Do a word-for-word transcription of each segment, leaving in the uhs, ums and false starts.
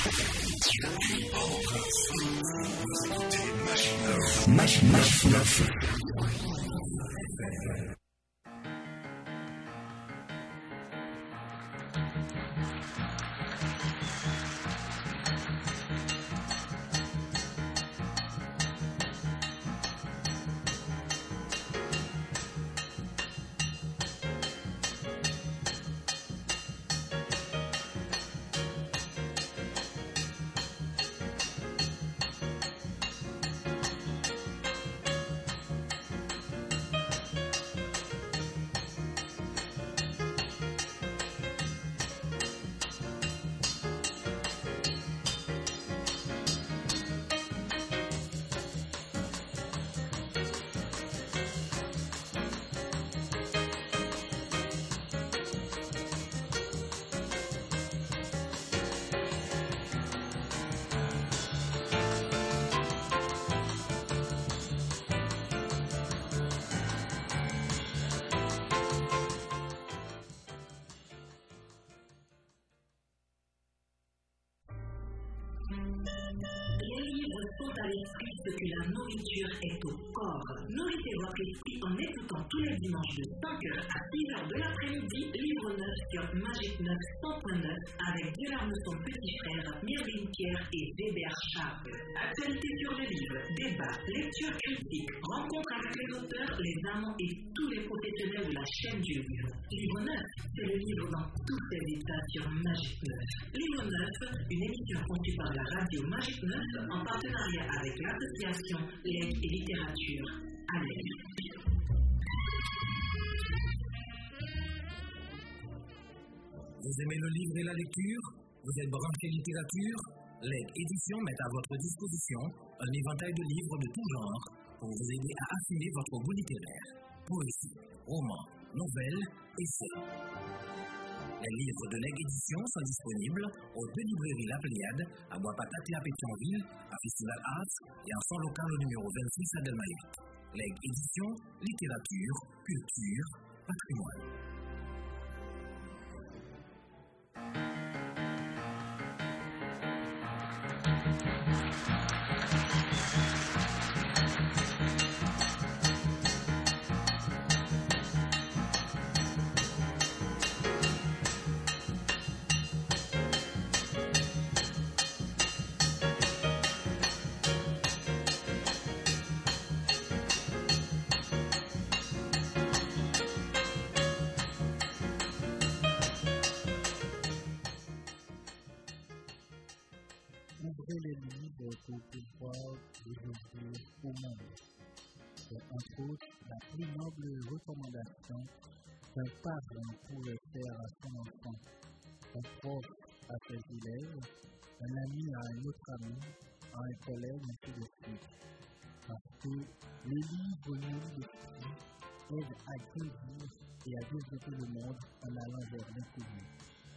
Machine neuf. À l'esprit ce que la nourriture est au corps. Nourrissez votre esprit en écoutant tous les dimanches de cinq heures à six heures de l'après-midi, Livre neuf sur Magic neuf cent neuf avec Gérard son petit frère, Myrdine Pierre et Weber Charles. Actualité sur le livre, débat, lecture critique, rencontre avec les auteurs, les amants et tous les professionnels de la chaîne du livre. Livre neuf, c'est le livre dans tous ses états sur Magic neuf. Livre neuf, une émission conçue par la radio Magic neuf en partenariat avec l'association L'aide et littérature à l'aide. Vous aimez le livre et la lecture? Vous êtes branché littérature? L'aide édition met à votre disposition un éventail de livres de tout genre pour vous aider à affiner votre goût littéraire. Poésie, romans, nouvelles, essais. Les livres de Leg Édition sont disponibles aux deux librairies La Pléiade, à Bois-Patate et à Pétionville, à Festival Arts et en son local au numéro vingt-six à Delmayette. Leg Édition, littérature, culture, patrimoine. Ouvrez les livres pour pouvoir les ouvrir au monde. C'est entre autres la plus noble recommandation qu'un parent pourrait faire à son enfant, un prof à ses élèves, un ami à un autre ami, à un collègue, ainsi de suite. Parce que les livres nourris l'esprit aident à grandir et à développer le monde en allant vers l'inconnu.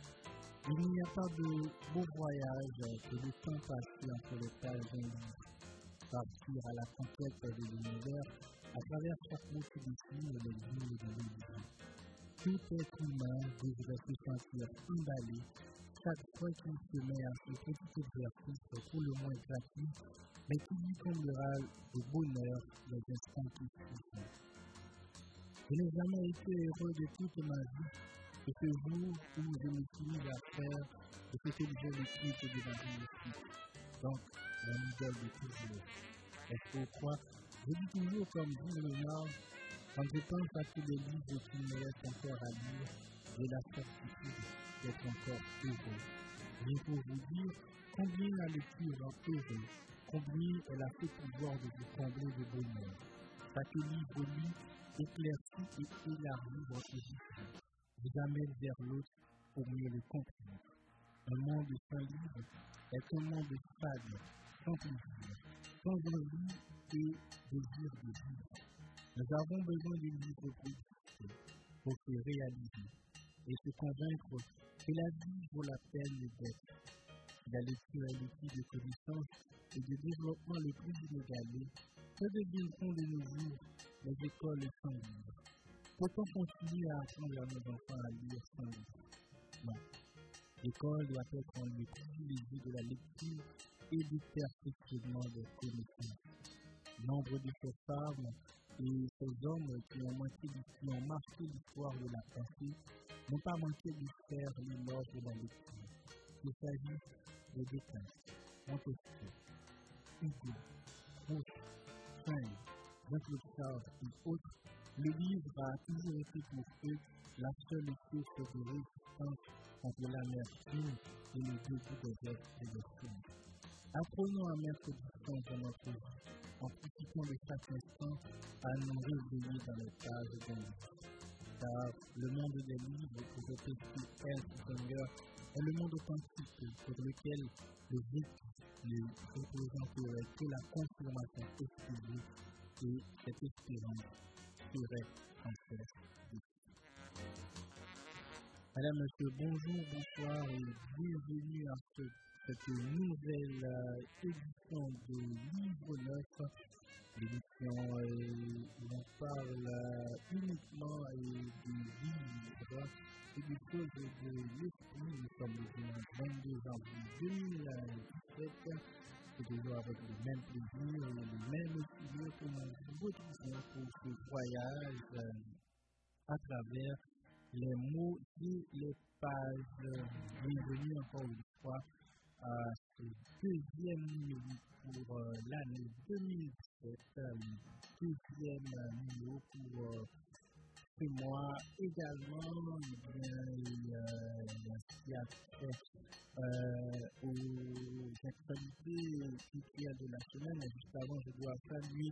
Il n'y a pas de beau voyage que le temps passé entre les pages d'un livre. Partir à la conquête de l'univers à travers chaque mot qui dessine les lignes de l'univers. Tout être humain devrait se sentir emballé chaque fois qu'il se met à ce petit exercice pour le moins gratuit, mais qui lui comblera de bonheur les instants qui suivent. Je n'ai jamais été heureux de toute ma vie. C'est ce jour où je me suis mis à faire de ce que je l'équipe de ma réussite. Donc, la nouvelle de toujours. Est-ce pourquoi je dis toujours comme dit le Nord, quand je pense à tous les livres qui me restent encore à lire, j'ai la certitude d'être encore heureux. Je peux vous dire combien la lecture rend heureux, combien elle a ce pouvoir de vous combler de bonheur. Chaque livre lu éclaircit et élargit votre vision. Vous amène vers l'autre pour mieux le comprendre. Un monde sans livre est un monde fade, sans plaisir, sans envie et désir de vivre. Nous avons besoin de livres pour exister, pour se réaliser et se convaincre que la vie vaut la peine d'être. La lecture est l'outil de connaissance et de développement le plus inégalé. Que deviendront de nos jours les écoles sans livres? Peut-on continuer à apprendre à nos enfants à lire sans livre? Non. L'école doit être un lieu privilégié de la lecture et du perfectionnement des connaissances. Nombre de ces femmes et ces hommes qui ont, manqué, qui ont marqué l'histoire de la pensée n'ont pas manqué de faire l'éloge de la lecture. Il s'agit de Descartes, Montesquieu, Hugo, Proust, Saint, Jean-Claude Sartre et autres. Le livre a toujours été pour eux la seule source de résistance contre l'amertume et le dégoût des êtres et des sciences. Apprenons à mettre du sens dans notre vie, en profitant de chaque instant à nous réveiller dans les pages d'un livre. Car le monde des livres, pour répéter Ernst Jünger, est le monde authentique pour lequel le but ne représenterait que la confirmation exclusive et cette espérance serait en fait. Madame, Monsieur, bonjour, bonsoir et bienvenue à ce, cette nouvelle euh, édition de Livre Neuf. L'édition euh, où on parle euh, uniquement euh, du livre et des choses de l'esprit. Nous sommes le dimanche vingt-deux janvier deux mille dix-sept. C'est toujours avec le même plaisir et le même studio que nous vous retrouvons pour ce voyage euh, à travers les mots et les pages. Bienvenue encore une fois à ce deuxième numéro pour euh, l'année deux mille dix-sept, le deuxième numéro pour euh, ce mois également. Eh bien, euh, qui a fait euh, aux actualités culturelles de la semaine. Et juste avant, je dois saluer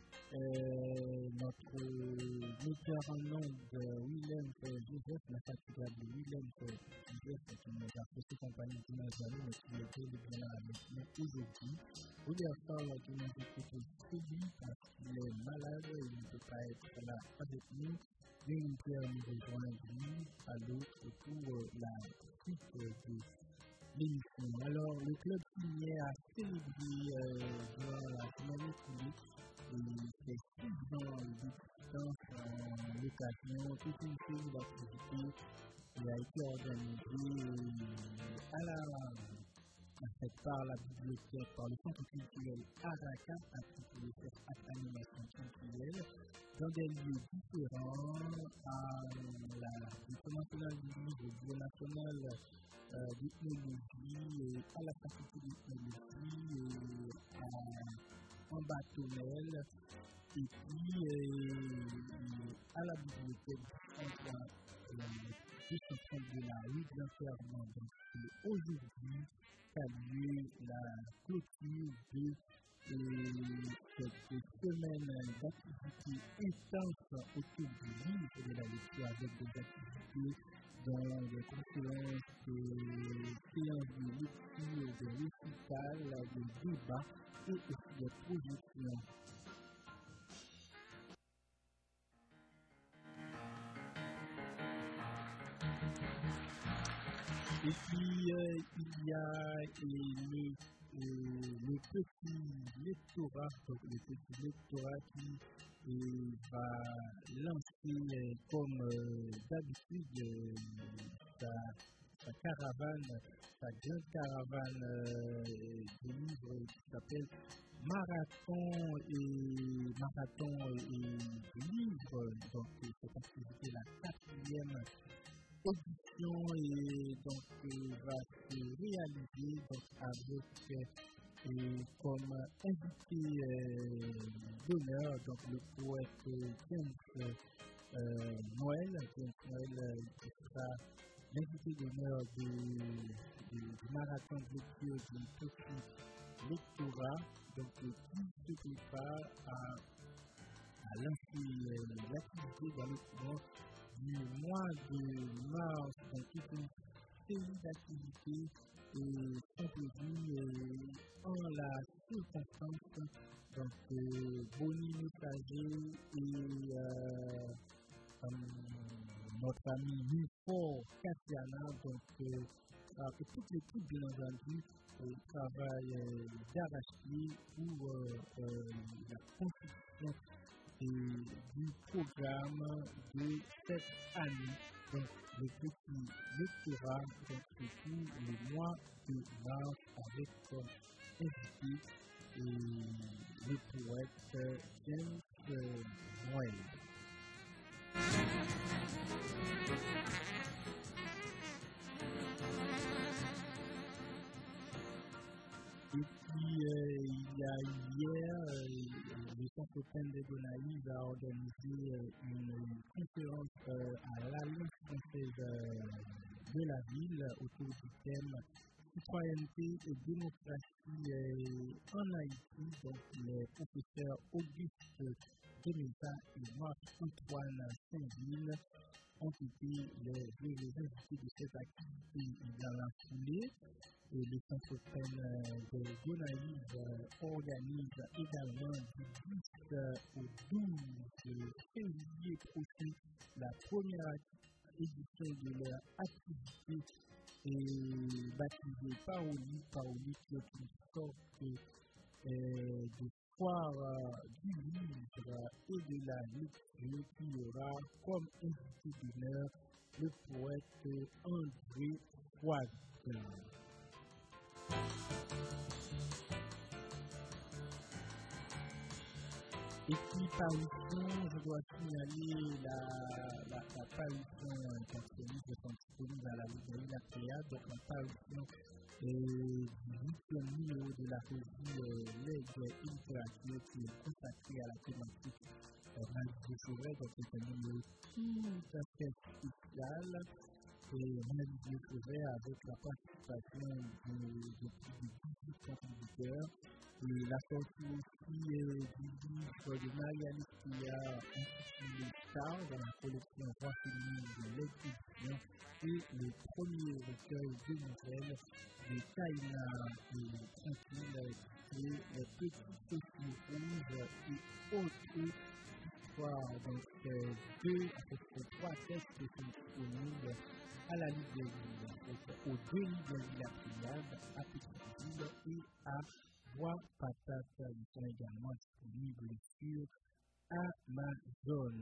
Euh, notre metteur en ondes, Willem Joseph, la fatigable Willem Joseph, qui nous a fait ses compagnies dimanche dernier, mais qui était bien là avec nous aujourd'hui. William Paul, qui nous écoute aussi parce qu'il est malade et il ne peut pas être là avec nous. Mais nous pouvons nous rejoindre à l'autre pour la suite de l'émission. Alors, le club signé a célébré euh, durant la semaine écoulée. Et c'est six ans d'existence en l'occasion, toute une série d'activités qui a été organisée à la, en fait, par la bibliothèque, par le centre culturel Araka, intitulé cette animation culturelle, dans des lieux différents, à la Bibliothèque nationale du livre, au Bureau national euh, d'ethnologie, et à la faculté d'ethnologie, et à en bâtonnelle, et puis euh, à la bibliothèque deux cent trente de la rue de l'Enterrement. Donc aujourd'hui, a lieu la clôture de euh, cette semaine d'activités intenses autour du livre de la lecture, avec des activités dans des conférences, des séances de lecture, des récitals, des débats et aussi des projections. Et puis euh, il y a euh, le, euh, le petit lectorat, donc le petit lectorat qui euh, va lancer euh, comme euh, d'habitude euh, sa, sa caravane, sa grande caravane euh, de livres qui s'appelle Marathon et Marathon et Livres. Donc cette activité la quatrième édition et donc euh, va se réaliser donc avec euh, comme invité euh, d'honneur donc le poète James euh, Noël, James Noël euh, qui sera l'invité d'honneur du, du, du marathon de lecture du petit lectorat, donc euh, qui se prépare à, à lancer euh, l'activité dans le courant du mois de mars, dans toute une série d'activités et sont prévues euh, en la circonstance. Donc, euh, Bonnie Messager et euh, euh, notre ami Nufort Katiana, donc euh, que toute l'équipe, bien entendu, euh, travaille euh, d'arrache-pied pour euh, euh, la construction et du programme de cette année. Donc, le petit lectorat, donc, c'est tout le mois de mars avec comme invité et le poète James Noël. Et puis, euh, il y a hier, euh, le Centre Pen de Gonaïves a organisé euh, une conférence euh, à l'Alliance française euh, de la ville autour du thème citoyenneté et démocratie euh, en Haïti. Donc, les professeurs Auguste Demeta et Marc-Antoine Saint-Ville ont été les, les invités de cette activité dans la foulée. Et le Centre Pen de Gonaïves organise également du dix au douze février prochain la première édition de leur activité et baptisée Paoli. Paoli qui est une sorte euh, de foire du livre et de la lecture qui aura comme invité d'honneur le poète André Fouad. Et puis, parution, je dois signaler la, la, la parution cantoniste de son disponible à la librairie La Théâtre, donc la parution euh, du huitième numéro de la revue euh, Legs et Littérature qui est consacrée à la thématique euh, Marie Chauvet, donc c'est un numéro tout à fait spécial. Et Marie Chauvet avec la participation de, de plus de dix-huit contributeurs. Et la sortie aussi euh, du livre de Marie-Alice Théard intitulé Star dans la collection Voix féminine de l'exécution et le premier recueil de nouvelles de Kaina et Tranquille et Les Petits Petits Rouges et autres histoires. Donc, euh, deux, ces trois textes sont disponibles à la librairie, aux deux librairies La Triade, à Petite-Ville et à Bois Patate. Ils sont également disponibles sur Amazon.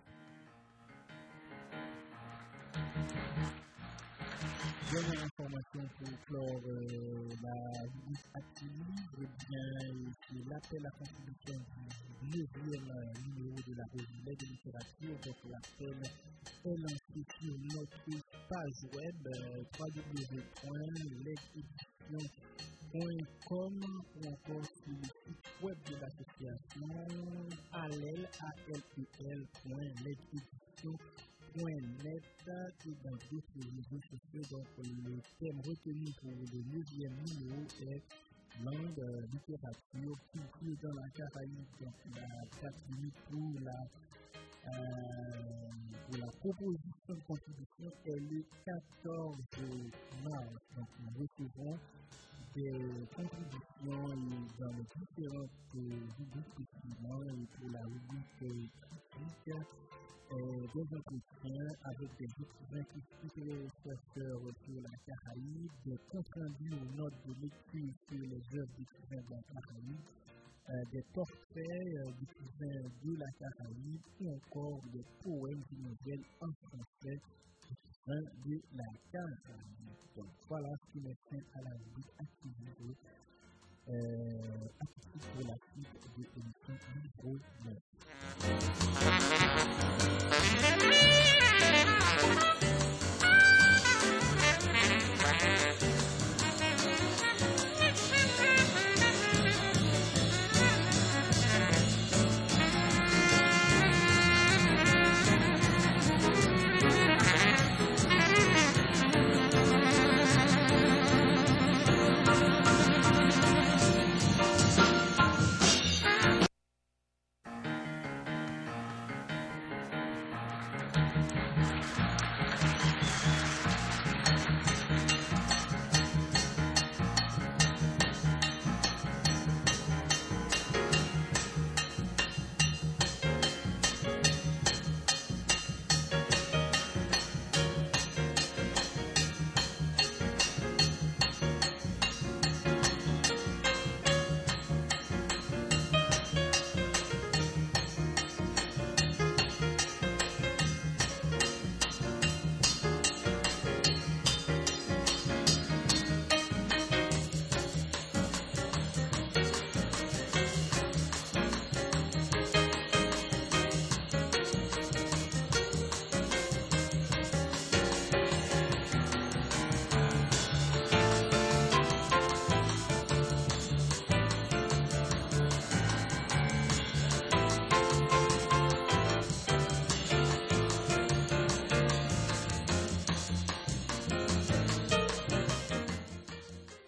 Dernière information pour clore euh, la rubrique active, eh bien, c'est l'appel à contribution du neuvième numéro de la revue Legs et Littérature. Donc, l'appel est lancé sur notre page web euh, w w w point legs édition point com ou encore sur le site web de l'association alel point legs édition point net et dans d'autres réseaux sociaux. Donc, le thème retenu pour le neuvième numéro est langue, euh, littérature, culture dans la Caraïbe. Donc, la date limite pour la, euh, pour la proposition de contribution est le quatorze mars. Donc, nous recevrons des contributions dans les différentes rubriques suivantes et pour la rubrique critique. Euh, des entretiens avec des écrivains qui sont les chercheurs sur la Caraïbe, des comptes rendus aux notes de lecture sur les œuvres d'écrivains de la Caraïbe, euh, des portraits euh, d'écrivains de la Caraïbe ou encore des poèmes et nouvelles en français de la Caraïbe. Donc voilà ce qui met fin à la rubrique activité euh, pour la suite de l'émission numéro neuf.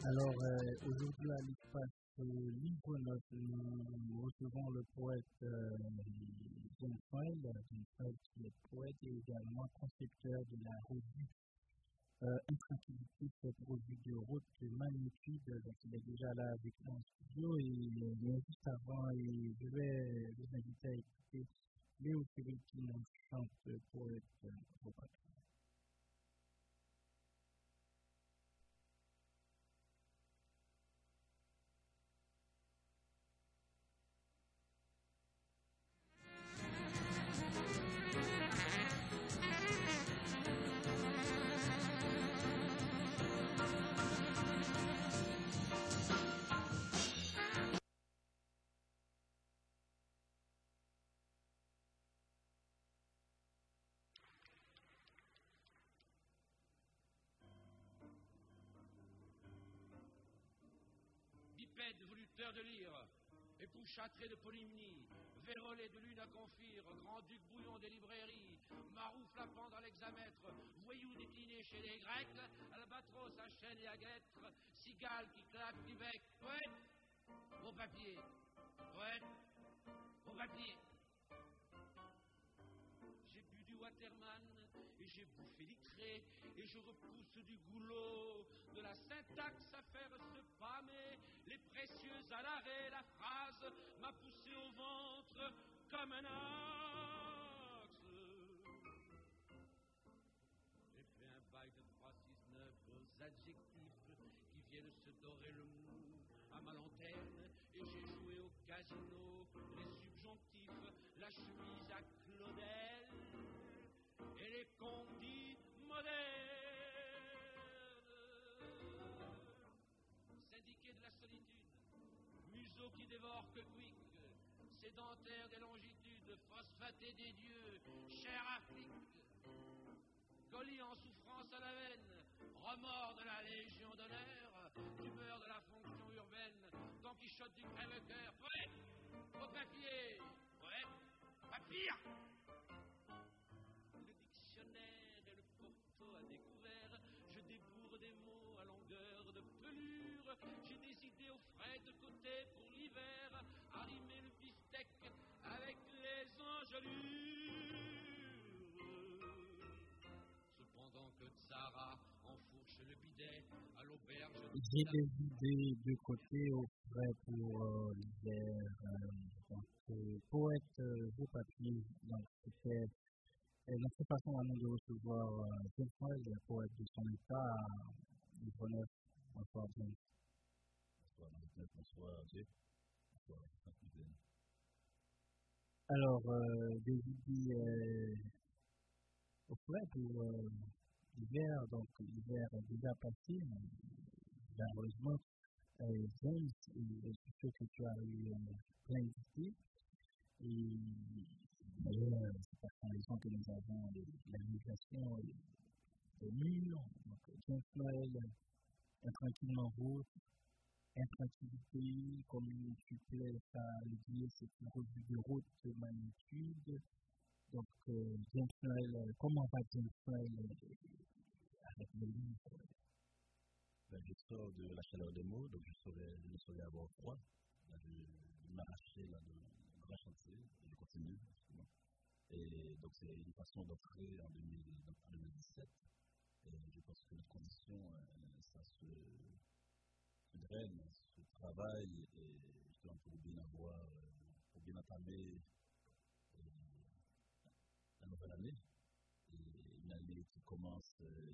Alors, euh, aujourd'hui, à l'espace euh, Livre Neuf, nous recevons le poète euh, James Fred, James Fred qui est poète et également concepteur de la revue euh, Intranquillité, cette revue de haute magnitude. Donc, il est déjà là avec nous en studio. Et mais juste avant, et je vais vous inviter à écouter Léo Ferré qui nous chante poète euh, au papier. Bipède volupteur de lyre, époux châtré de polymnie, vérolé de lune à confire, grand-duc bouillon des librairies, marou flappant dans l'hexamètre, voyou décliné chez les Grecs, albatros à chaîne et à guêtre, cigale qui claque du bec, poète, au papier, poète, au papier. J'ai bu du Waterman et j'ai bouffé l'itré et je repousse du goulot de la syntaxe à faire se pâmer les précieux à l'arrêt. La phrase m'a poussé au ventre comme un axe. J'ai fait un bail de trois six neuf aux adjectifs qui viennent se dorer le mou à ma lanterne et j'ai joué au casino les subjonctifs, la chemise à Claudel et les condits modernes. Syndiqué de la solitude, museau qui dévore que quick, sédentaire des longitudes, phosphaté des dieux, chair à flic, colis en souffrance à la veine, remords de la Légion d'honneur, tumeur de la fonction urbaine, Don Quichotte du crève-cœur, poète, au papier, poète, papier. Le dictionnaire et le porto à découvert, je débourre des mots à longueur de pelure, j'ai des idées au frais de côté pour l'hiver, arrimer le bistec avec les engelures. Cependant que Zara enfourche le bidet à l'auberge. J'ai des idées de côté au frais pour euh, l'hiver. Euh, donc, euh, poète euh, au papier. Donc, c'était euh, notre façon à nous de recevoir euh, James Fred, le poète de son état, à Livre Neuf. Bonsoir, James. Bonsoir, Marie-Claire. Bonsoir, Jay. Bonsoir, Saint-Hubert. Alors, euh, des idées euh, au frais pour euh, l'hiver. Donc, l'hiver est déjà passé, mais malheureusement, euh, James, je suis sûr que tu as eu euh, plein d'idées. Et d'ailleurs, c'est parce qu'en raison que nous avons les, la migration des murs. Donc, James Noël, intranquillement route, intranquillité, comme tu plais à le dire, c'est une revue de route de magnitude. Donc, euh, James Noël, comment va James Noël avec le livre? Ben, je sors de la chaleur des mots, donc je saurais, je saurais avoir froid. Là, je, je m'arrachais là, de, de grand chantier, et je continue, justement. Et donc, c'est une façon d'entrer en, en deux mille dix-sept. Et je pense que les conditions, euh, ça se, se draine, se travaille, et justement pour bien avoir, euh, pour bien entamer euh, la nouvelle année. Et une année qui commence, euh,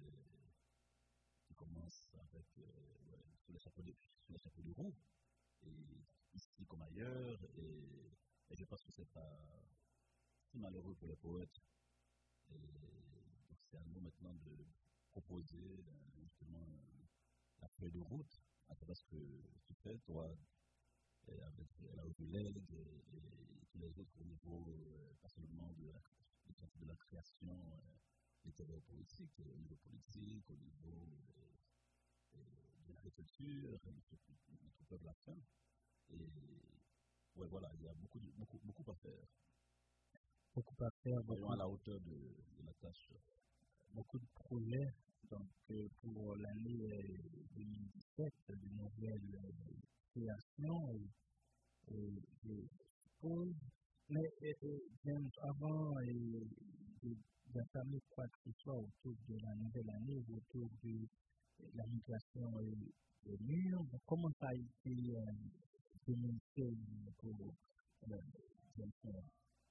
qui commence avec euh, ouais, sur les chapeaux de, sur les chapeaux de roue, et ici comme ailleurs, et, et je pense que c'est pas si malheureux pour les poètes. Et donc c'est à nous maintenant de proposer justement la feuille de route à travers ce que tu fais, toi, et avec la revue L'Aigle et, et tous les autres au niveau, euh, pas seulement de la, de, de la création euh, littéraire politique, au niveau politique, au niveau euh, de l'agriculture, notre, notre peuple a faim. Et ouais, voilà, il y a beaucoup, de, beaucoup, beaucoup à faire. Beaucoup à faire. Voyons à la hauteur de, de la tâche. Beaucoup de projets Donc, euh, pour l'année euh, deux mille dix-sept, de nouvelles euh, créations, et, et, et, suppose, mais et, et, bien avant et, et, d'entamer quoi que ce soit autour de la nouvelle année, autour de la migration et des murs, comment ça a été euh, dénoncé pour euh, euh,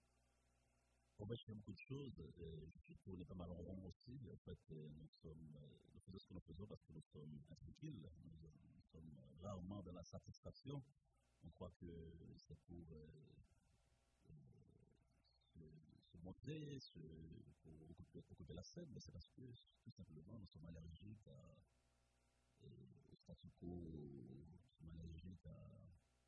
En fait, je fais beaucoup de choses. Euh, je tourne pas mal en rond aussi. En fait, euh, nous sommes, euh, nous faisons ce que nous faisons parce que nous sommes intranquilles. Nous, nous sommes rarement dans la satisfaction. On croit que c'est pour euh, euh, se, se montrer, se, pour occuper, occuper la scène, mais c'est parce que tout simplement nous sommes allergiques à, et, au statu quo, nous sommes allergiques à.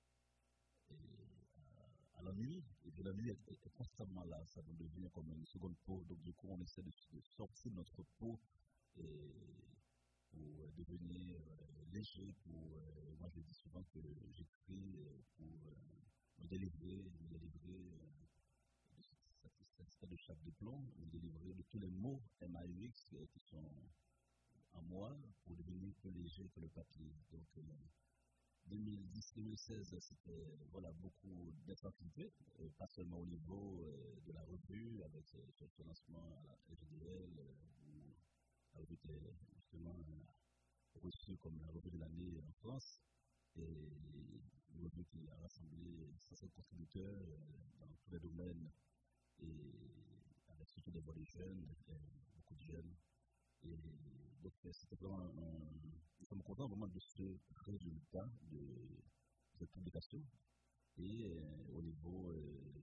Et, à l'ennui, et puis l'ennui est, est, est constamment là, ça nous devient comme une seconde peau, donc du coup on essaie de, de sortir de notre peau et pour devenir euh, léger, pour, euh, moi je dis souvent que j'écris pour euh, me délivrer, me délivrer euh, de cette espèce de chape de plomb, me délivrer de tous les mots M A U X qui sont en moi pour devenir plus léger que le papier. Donc, euh, deux mille dix deux mille seize, c'était voilà, beaucoup d'intensité, euh, pas seulement au niveau euh, de la revue, avec euh, ce lancement à la F D L, euh, où la revue était justement euh, reçue comme la revue de l'année en France, et une revue qui a rassemblé cent cinq contributeurs euh, dans tous les domaines, et avec surtout des voix des jeunes, euh, beaucoup de jeunes. Et donc, c'était vraiment un. Nous sommes contents vraiment de ce résultat de cette publication. Et euh, au niveau euh,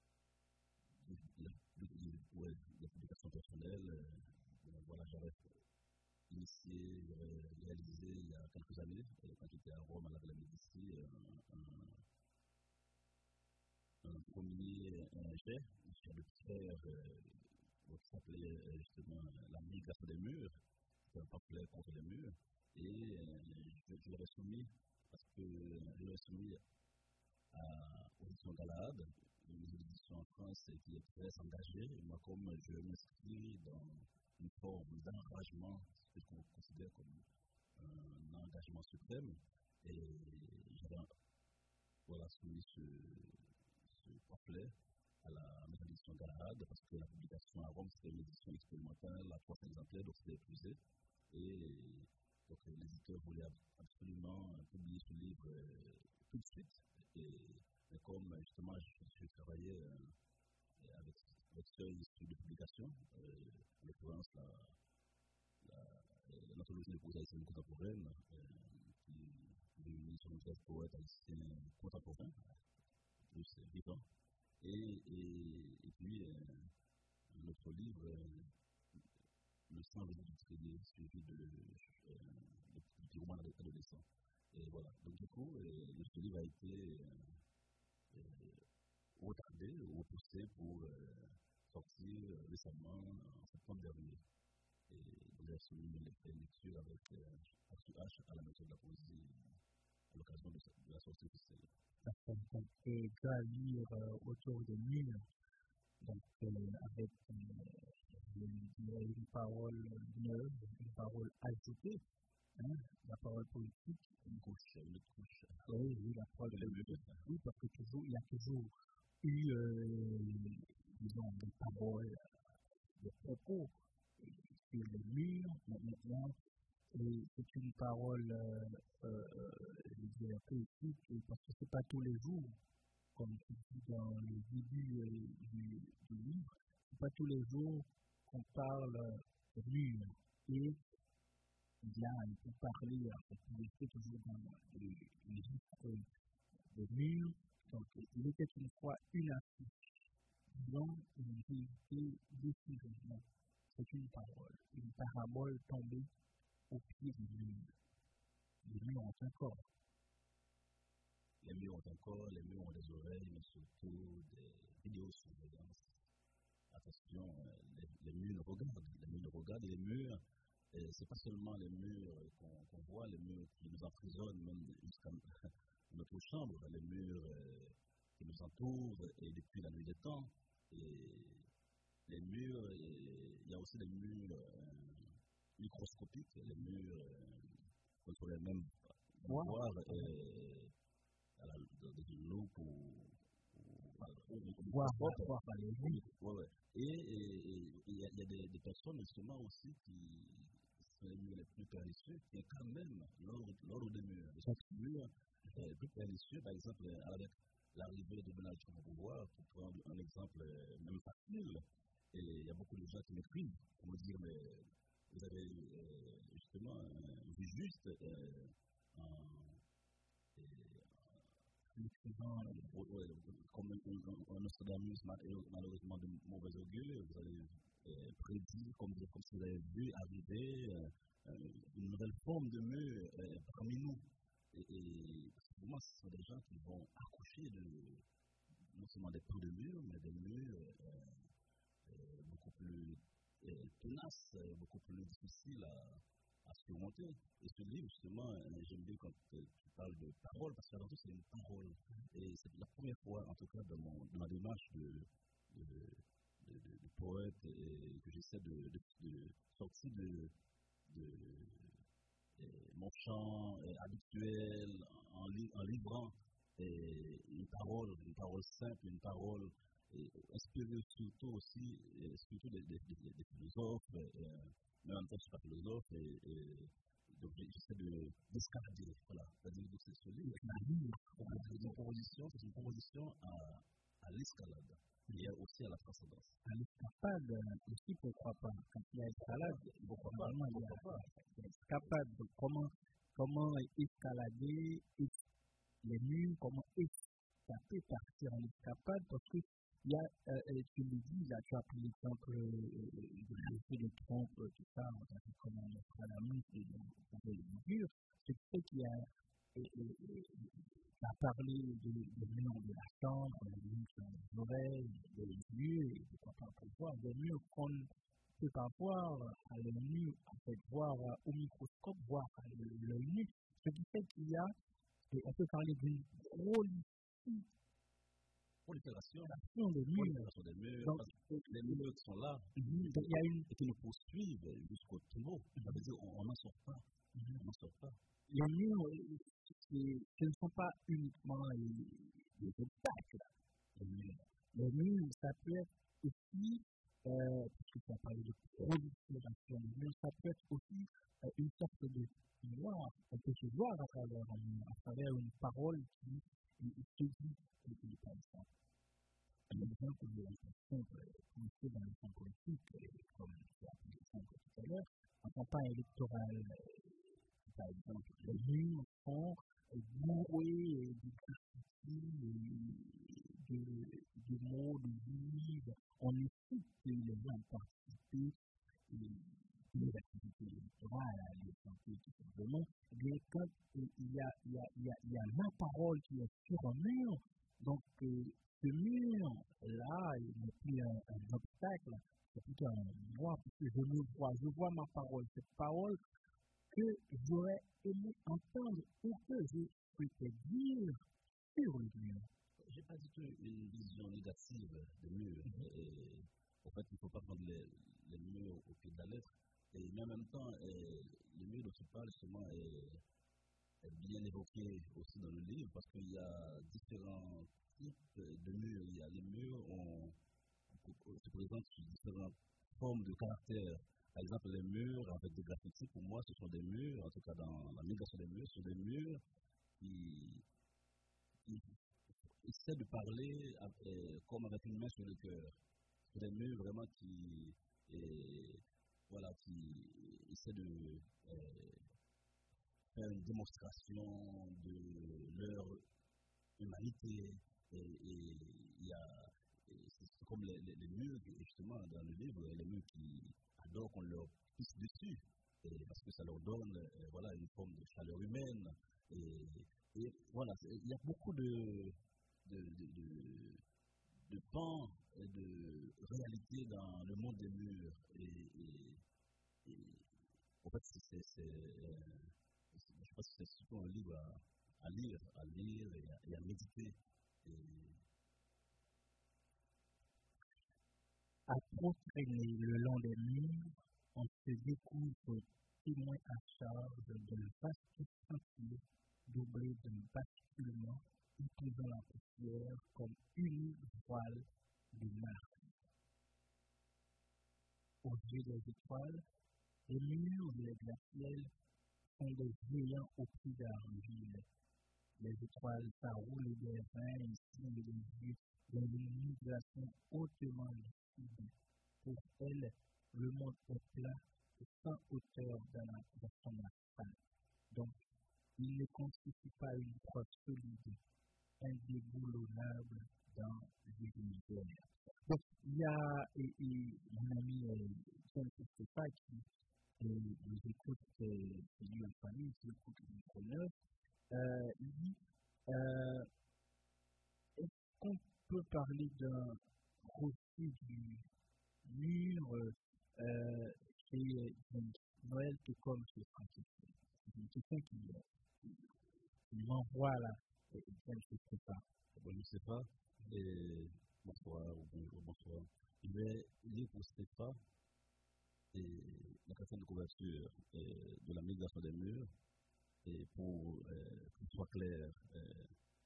de, de, de, de, ouais, de la publication personnelle, euh, voilà, j'avais initié, j'avais réalisé il y a quelques années, euh, quand j'étais à Rome à la Villa Médici, un, un, un premier un jet sur le faire. Euh, qui s'appelait euh, justement La migration des murs, c'est un pamphlet contre les murs, et euh, je, je l'avais soumis, parce que euh, je l'avais soumis à l'édition Galahad, une édition en France qui est très engagée, et moi comme je m'inscris dans une forme d'enragement, ce que je considère comme un engagement suprême, et j'avais voilà, soumis ce, ce pamphlet à la maison d'édition Galahad, parce que la publication à Rome, c'était une édition expérimentale, à trois cents exemplaires, donc c'était épuisé. Et donc l'éditeur voulait absolument publier ce livre euh, tout de suite. Et, et comme justement, je, je travaillais euh, avec, avec seuil issu de publication, euh, en l'occurrence l'anthologie de prose haïtienne contemporaine, euh, qui réunit soixante-treize poètes haïtiens contemporains, plus vivants. Et, et, et puis, euh, notre livre, euh, Le sang du traîner, suivi de, euh, de, du roman adolescent. Et voilà. Donc, du coup, euh, ce livre a été euh, euh, retardé ou repoussé pour euh, sortir euh, récemment en septembre dernier. Et vous avez soumis une lecture avec euh, Arthur H à la maison de la poésie à l'occasion de, de la sortie officielle. Ça fait gravir euh, autour des murs, donc euh, avec euh, une parole neuve, une parole ajoutée, hein, la parole politique, une couche, une autre couche. Oui, oui, la parole politique, oui, parce que toujours, il y a toujours eu, euh, disons, des paroles, des propos sur les murs, mais maintenant, et c'est une parole euh, euh, je dirais, poétique, parce que ce n'est pas tous les jours, comme tu dis dans le début euh, du, du livre, ce n'est pas tous les jours qu'on parle de murs. Et il y a, il faut parler, on peut rester toujours dans les registres de murs. Donc, il était une fois une affiche, disons une vérité décisive. C'est une parole, une parabole tombée au pied des murs. Les murs ont un corps. Les murs ont un corps, les murs ont des oreilles, mais surtout des vidéosurveillance. Attention, les, les murs nous regardent, les murs nous regardent, et les murs, ce n'est pas seulement les murs qu'on qu'on voit, les murs qui nous emprisonnent même jusqu'à notre chambre, les murs euh, qui nous entourent, et depuis la nuit des temps, et les murs, il y a aussi des murs euh, microscopiques, les murs euh, qu'on pourrait même Wow. voir euh, à la, dans dans une loupe ou, ou, ou, ou Voir, voir, microscope. voir par les yeux. Ouais, ouais. Et et- et il y a, il y a des, des personnes justement aussi qui sont les murs les plus pernicieux, qui est quand même l'ordre l'ordre des murs. Les autres murs euh, les plus pernicieux, par exemple, euh, avec l'arrivée de Donald Trump au pouvoir, pour prendre un exemple euh, même facile, et il y a beaucoup de gens qui m'écrivent pour me dire, mais vous avez euh, justement euh, vu juste euh, en, L'écrivain, euh, ouais, ouais, comme un, un, un Nostradamus mal- malheureusement de mauvais augure, vous avez euh, prédit, comme, comme si vous avez vu arriver euh, euh, une nouvelle forme de mur euh, parmi nous. Et, et pour moi, ce sont des gens qui vont accoucher de non seulement des points de mur, mais des murs euh, euh, beaucoup plus euh, tenaces, euh, beaucoup plus difficiles à, à surmonter. Et ce livre, justement, euh, j'aime bien quand euh, tu parles de parole, parce qu'avant tout, c'est une parole. Et c'est la première fois, en tout cas, dans, mon, dans ma démarche de, de, de, de, de poète, et que j'essaie de, de, de sortir de, de, de mon champ euh, habituel, en, li, en livrant euh, une parole, une parole simple, une parole et inspirée surtout aussi, euh, surtout des, des, des, des philosophes, euh, mais en même temps, je ne suis pas philosophe, et, et donc j'essaie de d'escalader, voilà. C'est-à-dire que c'est ce livre, c'est une proposition, c'est une proposition à, à l'escalade, et aussi à la transcendance. à l'escapade aussi, pourquoi pas. Quand il y a escalade, Pourquoi pas, normalement, il y pourquoi a pas. escapade. Donc, comment, comment escalader les murs, comment escaper, partir en escapade, parce que il y a, euh, tu le dis, là, tu as pris l'exemple euh, de l'effet de Trump, euh, tout ça, on a vu comment on a la main, et on peut le dire. Ce qui fait qu'il y a, et, et, et, tu as parlé de, de murs de la chambre, des murs sur les oreilles, des yeux, et pourquoi pas pour voir, des murs qu'on ne peut pas voir à l'œil nu, en fait, voir au microscope, voir à l'œil nu. Ce qui fait qu'il y a, et on peut parler d'une prolifération Prolifération, des murs. prolifération des murs, Donc, parce que les murs qui sont là, mm-hmm. Donc, il y a une... et qui nous poursuivent jusqu'au tombeau. Mm-hmm. Ça veut dire qu'on n'en sort pas. Mm-hmm. On n'en sort pas. Les murs, ce ne sont pas uniquement les, les obstacles. Les murs. Les murs, ça peut être aussi, euh, puisque tu as parlé de prolifération des murs, ça peut être aussi euh, une sorte de miroir. On peut se voir à travers un mur, à travers une parole qui se dit, par exemple. Un exemple de l'impression qu'on fait dans le champ politique, comme tu as pris l'exemple tout à l'heure, en campagne électorale, par exemple, les murs sont bourrés de critiques, de, de mots, de livres. On incite les gens à participer aux activités électorales, à les santé, tout simplement. Mais quand il y a, il y a, il y a, il y a la parole qui est sur un mur, donc euh, ce mur-là, il n'est plus un, un obstacle, c'est plutôt un miroir, parce que je me vois, je vois ma parole, cette parole que j'aurais aimé entendre ou que je souhaitais dire sur le mur. Je n'ai pas du tout une vision négative des murs. Mm-hmm. Et, en fait, il ne faut pas prendre les, les murs au pied de la lettre. Et, mais en même temps, et, le mur dont tu parles, justement, est, est bien évoqué aussi dans le livre, parce qu'il y a différents types de murs. Il y a les murs où on se présente sous différentes formes de caractère. Par exemple, les murs avec des graffitis, pour moi, ce sont des murs, en tout cas dans la migration des murs, ce sont des murs qui, qui essaient de parler euh, comme avec une main sur le cœur. Ce sont des murs vraiment qui, et, voilà, qui essaient de euh, faire une démonstration de leur humanité. Et il y a, c'est comme les, les, les murs, justement, dans le livre, les murs qui adorent qu'on leur pisse dessus, et parce que ça leur donne euh, voilà, une forme de chaleur humaine. Et, et voilà, il y a beaucoup de, de, de, de, de pans et de réalité dans le monde des murs. Et, et, et en fait, c'est, c'est, c'est, euh, c'est, je pense que c'est surtout un livre à, à lire, à lire et à, et à méditer. Et, à trop traîner le long des murs, on se découvre témoin à charge d'un vaste sentier doublé d'un basculement épousant la poussière comme une voile de Mars. Aux yeux des étoiles, les murs et les glaciers sont des géants au pied d'argile. Les étoiles s'arroulent des reins ici et des yeux dans une migration hautement lucide. Pour elles, le monde est plat et sans hauteur dans, la, dans son asphalte. Donc, il ne constitue pas une preuve solide, indéboulonnable dans l'univers. Donc, il y a et, et, mon ami James Stéphane qui et, nous écoute, c'est lui en famille, qui écoute le micro neuf. Euh, il dit euh, est-ce qu'on peut parler d'un refus du mur euh, chez Noël, tout comme chez Francis? C'est une question qui, qui, qui m'envoie là. Et je ne sais pas. Bon, je ne sais pas. Et bonsoir, ou bonjour, bonsoir. Je vais lire pour Stéphane et la question de couverture euh, de la migration des murs. Et pour euh, que ce soit clair, euh,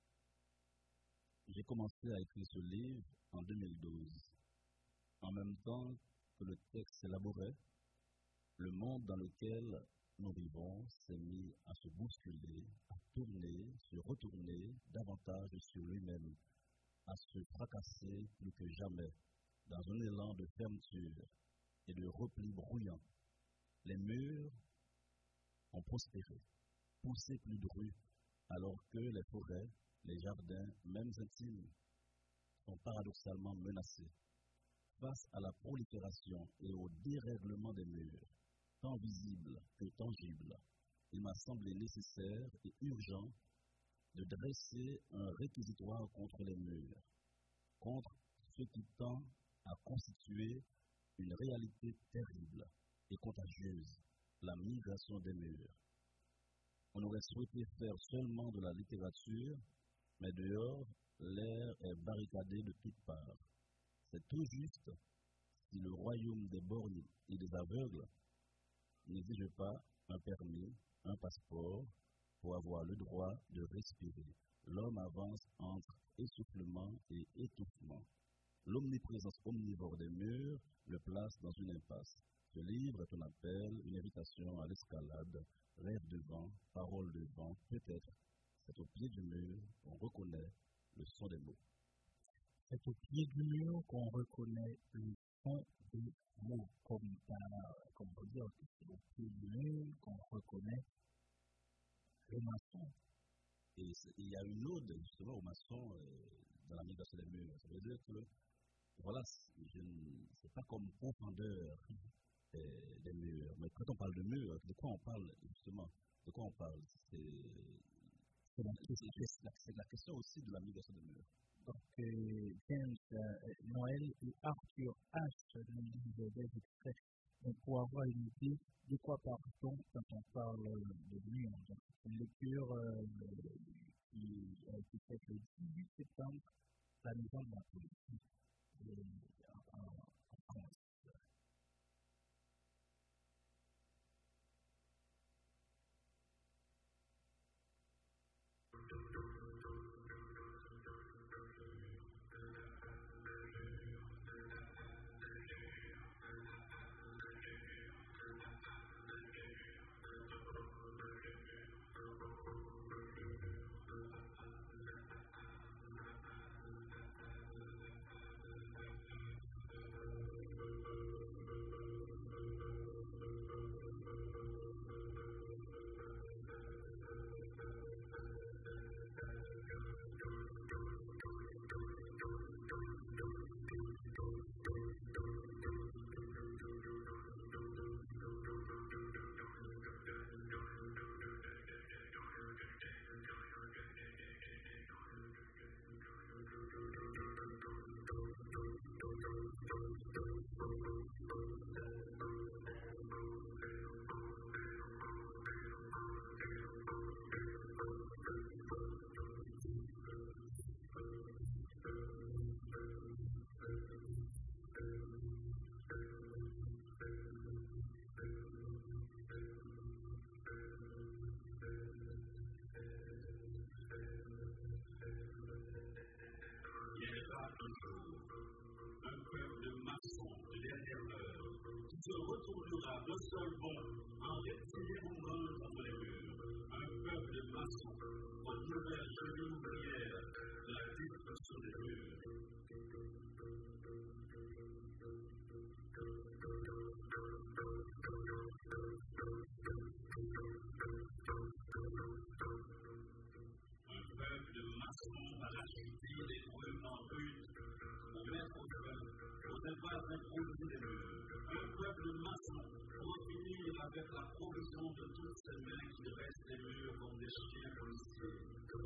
j'ai commencé à écrire ce livre en deux mille douze. En même temps que le texte s'élaborait, le monde dans lequel nous vivons s'est mis à se bousculer, à tourner, se retourner davantage sur lui-même, à se fracasser plus que jamais dans un élan de fermeture et de repli bruyant. Les murs ont prospéré, poussé plus de rues, alors que les forêts, les jardins, même intimes, sont paradoxalement menacés. Face à la prolifération et au dérèglement des murs, tant visibles que tangibles, il m'a semblé nécessaire et urgent de dresser un réquisitoire contre les murs, contre ce qui tend à constituer une réalité terrible et contagieuse, la migration des murs. On aurait souhaité faire seulement de la littérature, mais dehors, l'air est barricadé de toutes parts. C'est tout juste si le royaume des borgnes et des aveugles n'exige pas un permis, un passeport pour avoir le droit de respirer. L'homme avance entre essoufflement et étouffement. L'omniprésence omnivore des murs le place dans une impasse. Ce livre est un appel, une invitation à l'escalade, rêve de vent, parole de vent, peut-être. C'est au pied du mur qu'on reconnaît le son des mots. C'est au pied du mur qu'on reconnaît le son des mots, comme, comme on peut dire que c'est au pied du mur qu'on reconnaît le maçon. Et il y a une ode justement au maçon euh, dans la migration des murs. Ça veut dire que, voilà, je ne sais pas comme profondeur euh, des murs, mais quand on parle de murs, de quoi on parle justement? De quoi on parle? C'est la, la, la question aussi de la migration des murs. Donc, euh, James euh, Noël et Arthur H. nous lisent des extraits. Donc, pour avoir une idée de quoi parle-t-on quand on parle de mur. Donc, c'est une lecture euh, qui a été faite le dix-huit septembre à la maison de la police en, en France. se retournera d'un seul bond en rectilier mouvement contre les murs. Un peuple de maçons, en nouvelle jolie ouvrière, la destruction des murs. Un peuple de maçons parachutés des brûlements bruts pour mettre au feu, pour ne pas improviser les murs. Un peuple maçon pour en finir avec la provision de toutes ces mains qui restent les murs comme des chiens policiers,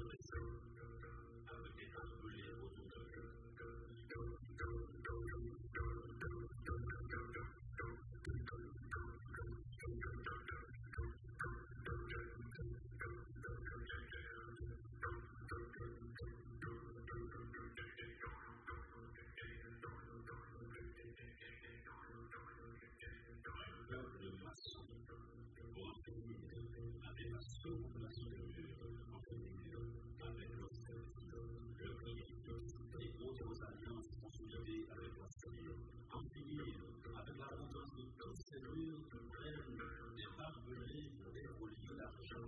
avec des barbelés autour de eux. Avec l'abondance de toutes ces murs qui prennent des barbelés pour dérouler l'argent.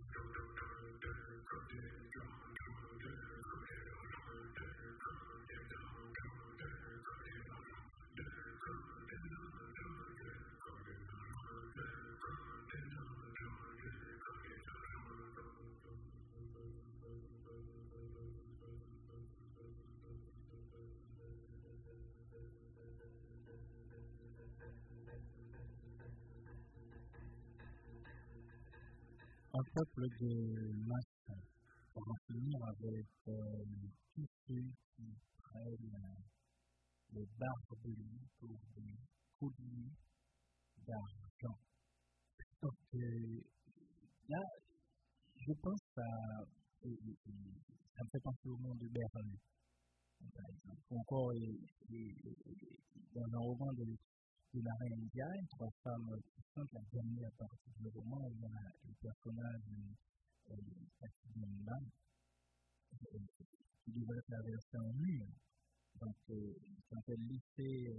Un peuple de maçons, pour en finir avec euh, tous ceux qui prennent euh, les barbelés pour des colliers d'argent. Donc euh, là, je pense à, et, et, et, ça me fait penser au monde de Berlin, par exemple. Encore, et, et, et, dans un roman de de la reine Indienne, trois femmes qui sont la dernière partie du roman, il y a le personnage Fatima qui devrait traverser un mur. Donc, euh, quand elle lycée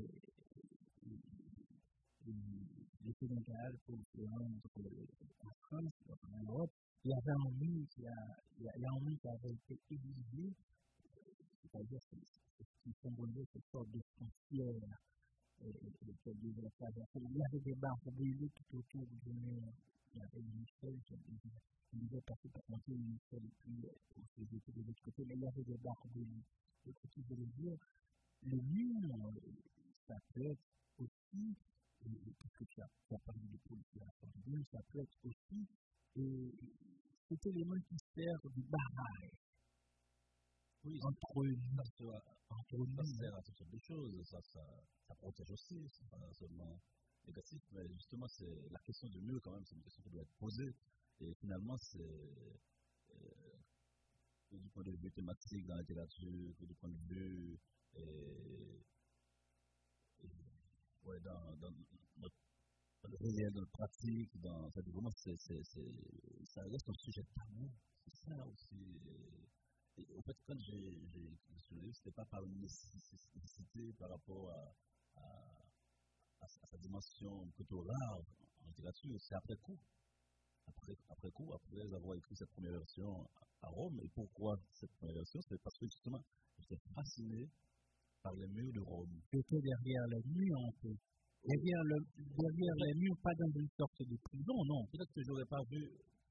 le Sénégal pour se rendre en France, en Europe, il y avait un mur qui a, il y a, il y a un mur qui avait été érigé, c'est-à-dire que ce qui symbolise cette sorte de frontière. Et, et, et, il y avait des barres brûlées tout autour du mur. Il y avait une échelle, il devait passer par monter une échelle, puis on faisait de l'autre côté, mais il y avait des barres brûlées. Ce que je veux dire, le mur, ça peut être aussi, puisque tu as, tu as parlé de prolifération du mur, ça peut être aussi et, cet élément qui sert de barrage. Oui, entre nous, entre nous, ça sert à toutes sortes de choses, ça, ça, ça protège aussi, c'est pas seulement négatif, mais justement, c'est la question du mur, quand même, c'est une question qui doit être posée, et finalement, c'est euh, du point de vue thématique dans la littérature, du point de vue et, et, ouais, dans, dans, notre, dans le réel, dans le pratique, dans, ça, vraiment, c'est, c'est, c'est, ça reste un sujet tabou, c'est ça aussi. Et en fait, quand j'ai écrit ce livre, ce n'était pas par une nécessité par rapport à, à, à, à sa dimension plutôt rare en littérature, c'est après coup. Après, après coup, après avoir écrit cette première version à Rome. Et pourquoi cette première version? C'est parce que justement, j'étais fasciné par les murs de Rome. J'étais derrière les murs, en fait. Derrière, le, derrière les murs, pas dans une sorte de prison, non. Peut-être que je n'aurais pas vu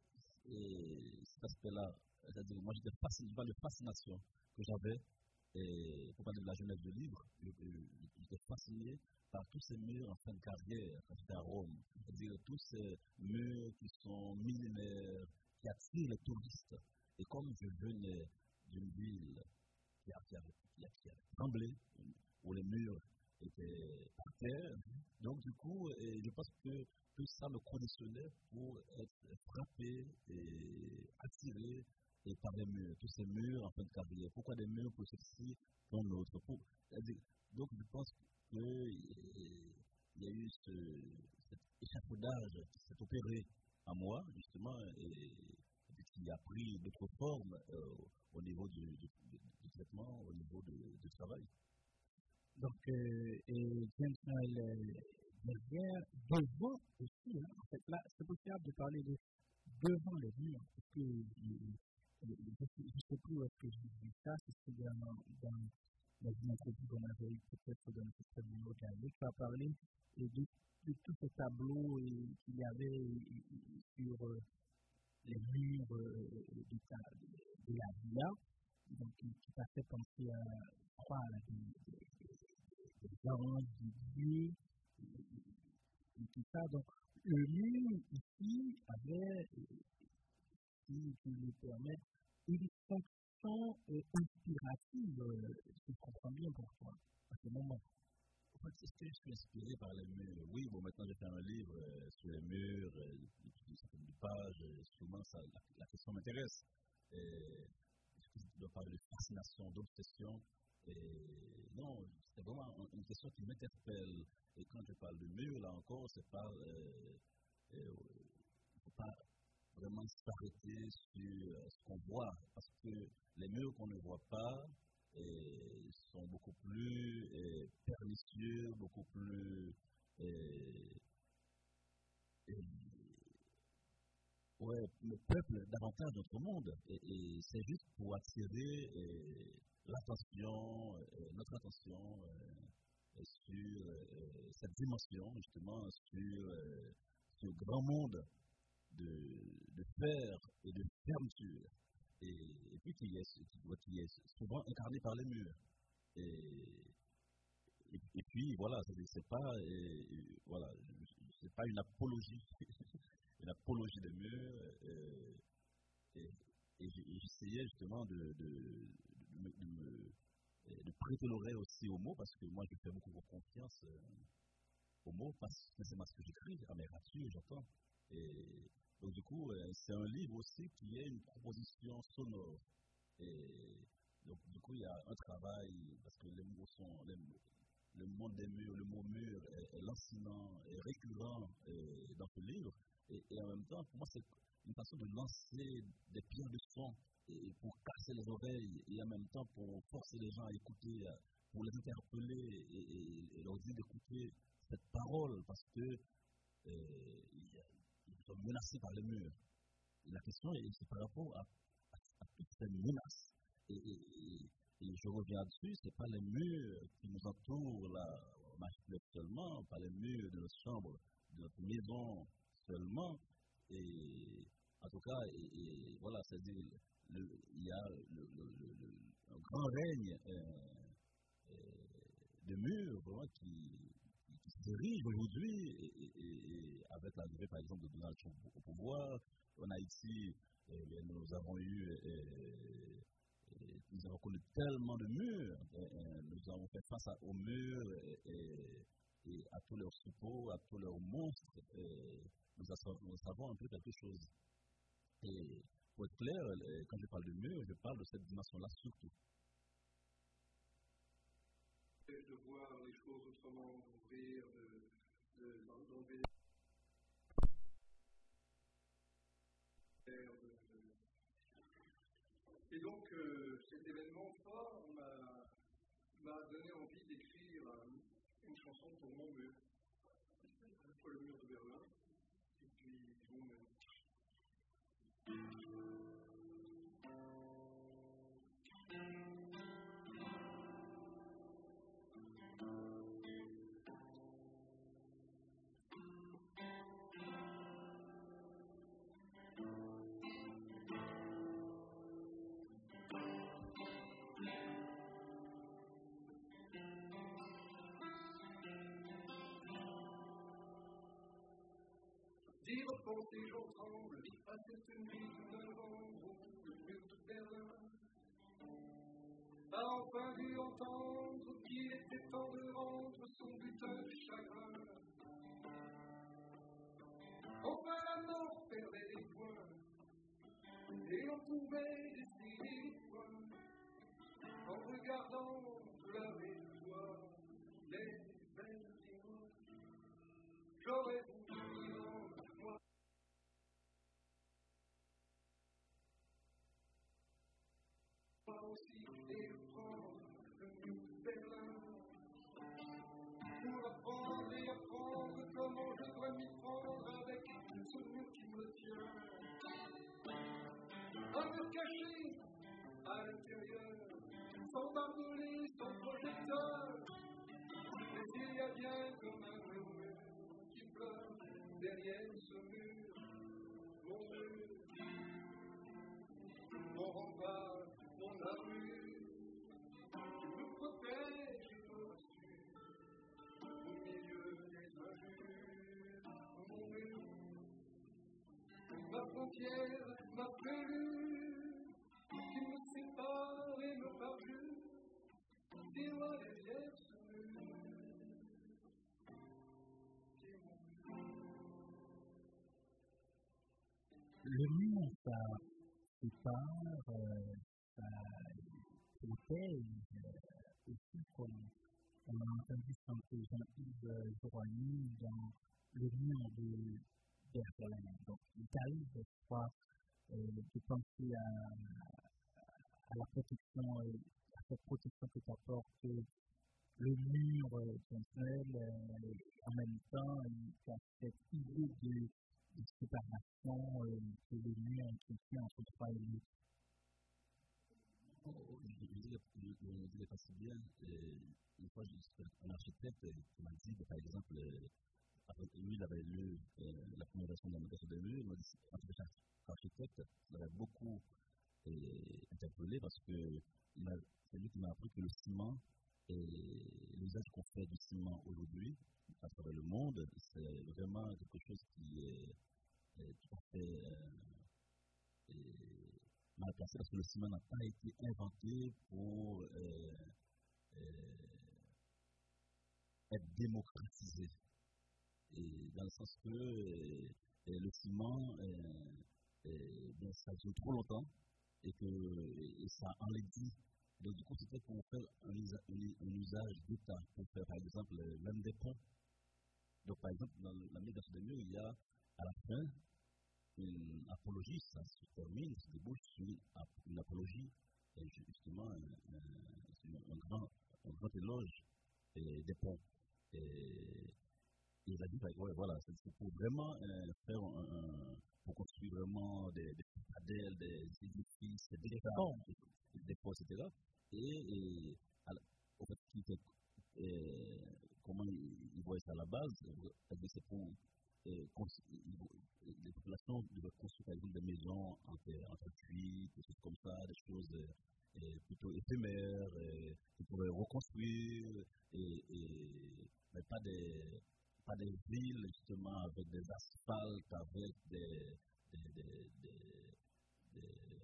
et, cet aspect-là. C'est-à-dire, moi, j'étais fasciné, je parle de fascination que j'avais, et pour parler de la jeunesse du livre, j'étais fasciné par tous ces murs en fin de carrière quand j'étais à Rome. C'est-à-dire, tous ces murs qui sont millénaires, qui attirent les touristes. Et comme je venais d'une ville qui a, qui a, qui a, qui a tremblé, où les murs étaient par terre, donc du coup, et je pense que tout ça me conditionnait pour être frappé et attiré et par les murs, tous ces murs en fin de carrière. Pourquoi des murs pour ceci, pour l'autre? Donc je pense qu'il y a eu ce, cet échafaudage qui s'est opéré à moi, justement, et, et qui a pris d'autres formes euh, au niveau du, du, du, du traitement, au niveau du, du travail. Donc, euh, et James Noel derrière, devant aussi. Hein. En fait, là, c'est possible de parler de devant les murs, parce que je ne sais plus où est-ce que j'ai vu ça, c'est dans, dans, dans une entrevue qu'on avait eu peut-être dans le système de l'autre année, qui a parlé de, de, de tous ces tableaux qu'il y avait sur euh, les murs euh, de, de, de la villa, donc qui, qui t'a fait penser à, à des, des, des anges, des dieux, et tout ça. Donc, le mur ici avait, si je me permets, une fonction euh, inspirative, euh, si je comprends bien pour toi, à ce moment. En fait, est-ce que je suis inspiré par les murs? Oui, bon, maintenant j'ai fait un livre euh, sur les murs, euh, une certaine page, euh, souvent ça, la, la question m'intéresse. Est-ce que je dois parler de fascination, d'obsession? Et non, c'est vraiment une question qui m'interpelle. Et quand je parle de mur, là encore, c'est pas. Euh, euh, faut pas vraiment s'arrêter sur euh, ce qu'on voit, parce que les murs qu'on ne voit pas euh, sont beaucoup plus euh, pernicieux, beaucoup plus. Euh, euh, ouais, le peuple davantage notre monde, et, et c'est juste pour attirer euh, l'attention, euh, notre attention euh, sur euh, cette dimension, justement, sur euh, ce grand monde de, de fer et de fermeture, et, et puis qui est, qui est souvent incarné par les murs. Et, et, et puis, voilà, c'est, c'est pas, et, et, voilà, c'est pas une apologie. Une apologie des murs, euh, et, et, et j'essayais justement de, de, de, me, de, me, de prêter l'oreille aussi aux mots, parce que moi je fais beaucoup de confiance euh, aux mots, parce que c'est moi ce que j'écris, à mes radios, j'entends. Et donc du coup, euh, c'est un livre aussi qui est une proposition sonore. Et donc du coup, il y a un travail, parce que les mots sont, les, le monde des murs, le mot mur est, est lancinant, est récurrent euh, dans ce livre. Et, et en même temps, pour moi, c'est une façon de lancer des pierres de son et pour casser les oreilles, et en même temps pour forcer les gens à écouter, pour les interpeller et, et, et leur dire d'écouter cette parole, parce que euh, ils sont menacés par les murs. Et la question est, c'est par rapport à, à, à toutes ces menaces. Et, et, et, et je reviens dessus, ce n'est pas les murs qui nous entourent là, seulement, pas les murs de notre chambre, de notre maison seulement. Et en tout cas, et, et voilà, c'est-à-dire, le, il y a le, le, le, le, un grand règne euh, euh, de murs vraiment, qui, qui se dirige aujourd'hui, et, et, et avec l'arrivée par exemple de Donald Trump au pouvoir. En Haïti, eh, nous avons eu, eh, eh, nous avons connu tellement de murs, eh, nous avons fait face à, aux murs et, et, et à tous leurs suppôts, à tous leurs monstres. Et nous, nous savons un peu quelque chose. Et pour être clair, quand je parle de murs, je parle de cette dimension-là surtout. De voir les choses autrement, d'ouvrir, d'enlever. Et donc, euh, cet événement fort m'a, m'a donné envie d'écrire euh, une chanson pour mon mur. À la fois le mur de Berlin, et puis vous-même. Dire penser, j'entends, à cette nuit de novembre, le mur de Berlin. A enfin dû entendre qu'il était temps de rendre son butin de chagrin. Enfin la mort perdait les points, et l'on pouvait décider les points, en regardant de la victoire les belles images. J'aurais voulu vivre. Aussi et prendre le mur de Berlin pour apprendre et apprendre pardonner son projecteur. Mais il y a bien comme un murmure qui pleure derrière ce mur. Mon mur, mon rempart, mon armure, qui me protège et me rassure au milieu des injures. Mon mur, ma frontière, ma pelure, qui me sépare et me parjure, des lois derrière ce mur. Le mur, ça sépare, euh, ça protège, euh, aussi comme on a entendu chanter Jean-Yves Joigny dans le mur de Berlin. Donc, l'Italie, je crois, euh, de penser à, à la protection, euh, à cette protection que t'apporte le mur euh, consensuel, euh, en même temps, il y a cette idée de de séparation euh, que le mur est entre trois et l'autre. Oh, je ne dirais pas si bien. Une fois, un architecte qui m'a dit, par exemple, après, lui, il avait lu euh, la première version de la modélisation des murs, il m'a dit, en tant qu'architecte, ça m'avait beaucoup euh, interpellé parce que c'est lui qui m'a appris que le ciment et l'usage qu'on fait du ciment aujourd'hui à travers le monde, c'est vraiment quelque chose qui est, est tout à fait euh, mal placé parce que le ciment n'a pas été inventé pour euh, euh, être démocratisé. Et dans le sens que euh, le ciment, euh, euh, bien, ça dure trop longtemps et que et ça enlaidit. Donc, du coup, c'était pour faire un, un, un usage d'état, pour faire, par exemple, même des ponts. Donc, par exemple, dans la médiation des murs, il y a à la fin une apologie, ça se termine, ça débouche sur une apologie, et justement, un, un, un, grand, un grand éloge et, des ponts. Et, et il a dit, ouais, voilà, c'est pour vraiment euh, faire un, un, pour construire vraiment des, des citadelles, des édifices, des ponts, des ponts, et cetera. Et, et au fait, qui fait, euh, comment ils voient ça à la base, c'est pour euh, les populations devaient construire par exemple des maisons en terre cuite, des choses comme ça, des choses euh, plutôt éphémères, euh, qu'ils pourraient reconstruire, et, et, mais pas des, pas des villes justement avec des asphaltes, avec des, des, des, des, des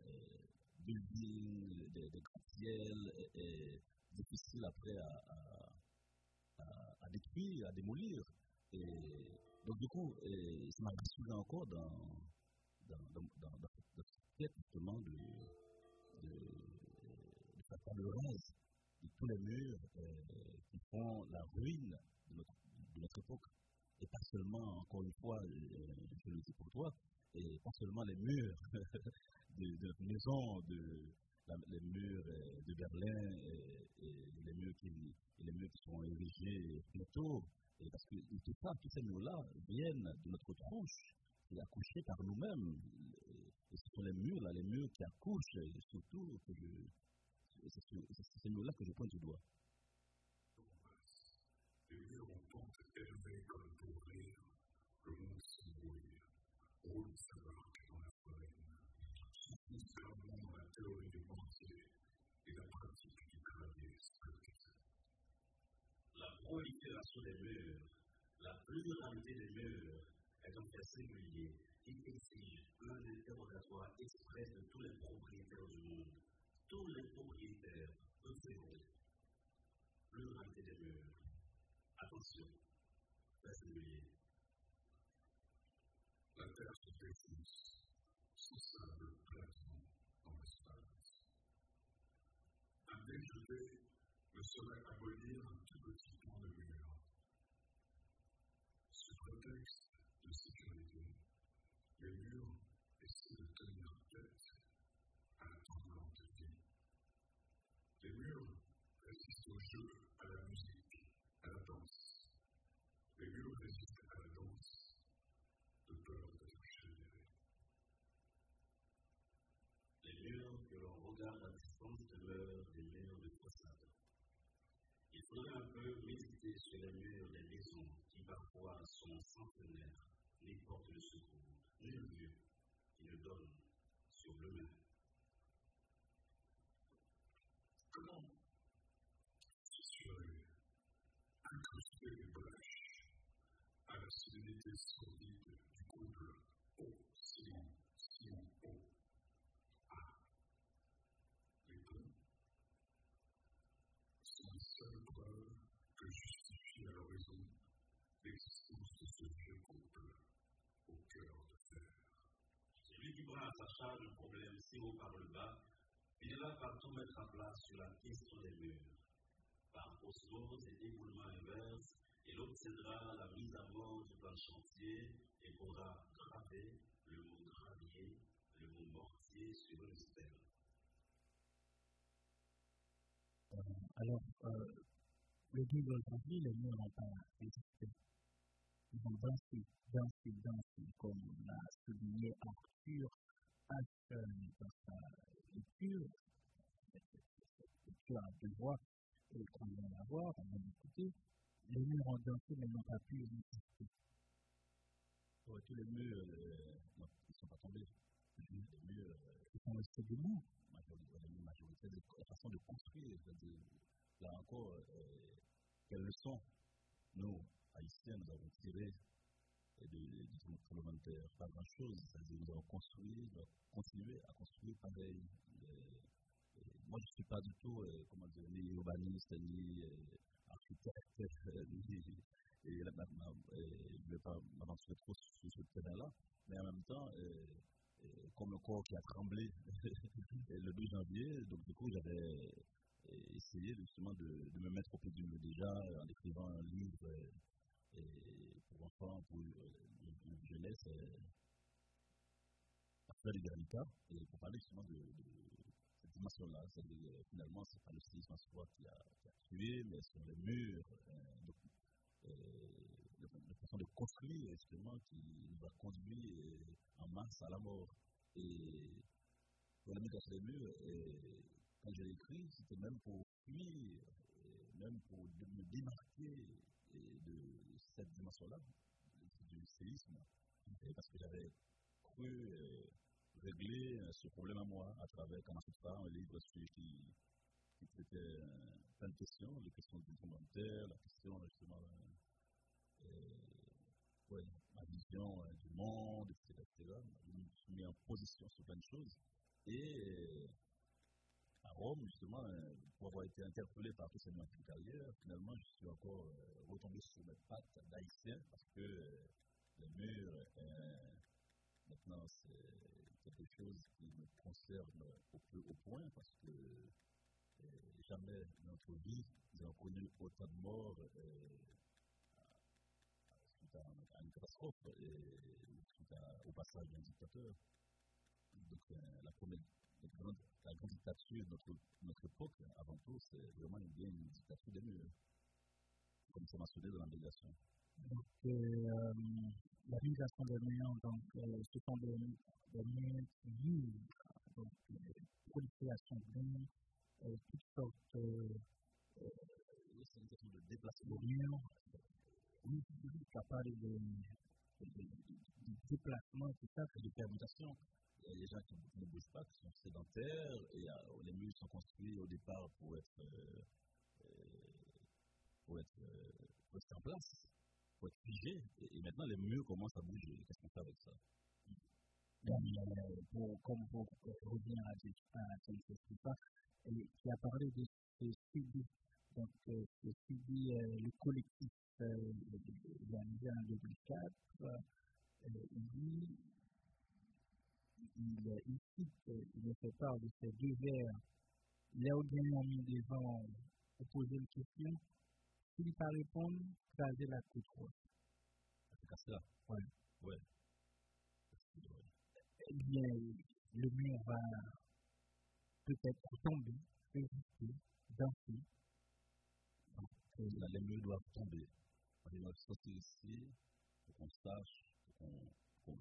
buildings, des, des gratte-ciels, et, et difficiles après à, à, à, à détruire, à démolir. Et donc du coup, et, ça m'a rassuré encore dans, dans, dans, dans, dans cette quête justement de, de, de faire table rase de tous les murs euh, qui font la ruine de notre, de notre époque. Et pas seulement, encore une fois, euh, je le dis pour toi, et pas seulement les murs de, de notre maison, de, la, les murs euh, de Berlin, et, et, les murs qui, et les murs qui sont érigés bientôt, et parce que tout ça, tous ces murs-là viennent de notre tronche, et accouchés par nous-mêmes. Et ce sont les murs, là, les murs qui accouchent, et surtout, que je, c'est, c'est, c'est ces murs-là que je pointe du doigt. Les murs ont tant élevé comme pour rire, le monde s'embrouille, roule sa barque dans la farine, concernant la théorie du mortier et la pratique du gravier strict. La prolifération des murs, la pluralité des murs est un fait singulier qui exige un interrogatoire exprès de tous les propriétaires du monde. Tous les propriétaires, eux, c'est bon. Pluralité des murs. Attention, c'est singulier. La terre se défonce, son sable platon dans l'espace. Un déjeté ne saurait abolir un tout petit point de mur. Sous prétexte de sécurité, les murs essaient de tenir tête à la tremblante vie. Les murs résistent au jeu, à la musique, à la danse. Les murs résistent à la danse, de peur d'être générés. Les murs que l'on regarde à distance demeurent des murs de Il faudrait un peu méditer sur les murs des maisons qui parfois sont centenaires, ni portent le secours, nul lieu qui ne donne sur le même. Comment se serait incrusté les brèches à la sérénité sordide du couple O, Simon, Simon O, A. Les ponts sont les seules preuves que justifie à l'horizon l'existence de ce vieux couple au cœur de fer. Celui qui prend à sa charge le problème si haut par le bas, finira par tout mettre à plat sur la question des murs. Par osmose et éboulement inverse, il obtiendra la mise à mort du plan de chantier et pourra graver le mot gravier, le mot mortier sur une stèle. Euh, alors, euh, le livre aujourd'hui, les murs n'ont pas existé. Ils ont dansé, dansé, dansé, comme l'a souligné Arthur H. dans sa lecture. Cette lecture à deux voix, et qu'on vient d'avoir, on vient d'écouter. Les murs ont dansé, mais n'ont pas pu exister. Ouais, tous les murs, euh, non, ils ne sont pas tombés. Les murs, euh, ils sont restés debout. La majorité de la façon de construire, c'est-à-dire, là encore, euh, quelle leçon nous, Haïtiens, nous avons tiré du tremblement de terre? Pas grand-chose, c'est-à-dire nous avons construit, nous avons continué à construire pareil. Euh, moi, je ne suis pas du tout, euh, comment dire, ni urbaniste, ni euh, architecte, euh, ni, et là, maintenant, euh, je ne vais pas m'aventurer trop sur ce terrain-là, mais en même temps, euh, euh, comme le corps qui a tremblé le deux janvier, donc du coup, j'avais euh, essayé justement de, de me mettre au pied du mur déjà en écrivant un livre euh, pour enfants, pour euh, une jeunesse, euh, après les Guernica, et pour parler justement de, de cette dimension-là. C'est-à-dire, euh, finalement, ce n'est pas le séisme en soi qui a, qui a tué, mais sur les murs. Euh, donc, euh, la façon de construire, justement, qui nous a conduit euh, en masse à la mort. Et pour la migration des murs, euh, quand je l'ai écrit, c'était même pour fuir, euh, même pour de, me démarquer euh, de cette dimension-là, du séisme, et parce que j'avais cru euh, régler euh, ce problème à moi à travers Kamasutra, un livre qui, qui traitait euh, plein de questions, les questions du tremblement de terre, la question justement euh, euh, ouais, ma vision euh, du monde, et cetera, et cetera. Je me suis mis en position sur plein de choses. Et euh, à Rome, justement, euh, pour avoir été interpellé par tous ces mots de carrière, finalement, je suis encore euh, retombé sur mes pattes d'haïtien parce que euh, le mur, euh, maintenant, c'est quelque chose qui me concerne au plus haut point parce que euh, jamais dans notre vie, nous avons connu autant de morts euh, suite à, à une catastrophe et suite à, au passage d'un dictateur. Donc, euh, la, première, la, grande, la grande dictature de notre, notre époque, avant tout, c'est vraiment une, une dictature des murs, comme c'est mentionné dans la délégation. Donc, euh, la migration des murs, donc, euh, ce sont des, des murs qui vivent, donc, euh, prolifération de murs, euh, toutes sortes euh, euh, c'est une question de déplacement de murs. Oui, ça parle de, de, de, de déplacement, tout ça, et de permutation. Il y a des gens qui ne bougent pas, qui sont sédentaires, et euh, les murs sont construits au départ pour être, euh, euh, pour être, euh, pour être en place, pour être figés, et, et maintenant les murs commencent à bouger. Qu'est-ce qu'on fait avec ça? Donc, euh, pour, comme pour euh, revenir à quelque chose qui a parlé de ce C D, donc euh, ce C D, euh, le collectif euh, organisé en deux mille quatre, euh, il dit, il, il cite, il fait part de ces deux vers. Léo Gagnon a mis devant pour poser une question. S'il ne pas répondre, craser la côte roche. C'est ça. Oui. Ouais. Eh bien, le mur va peut-être tomber, résister, danser. Donc, euh, là, les murs doivent tomber. On doit sortir ici pour qu'on sache, pour qu'on, qu'on,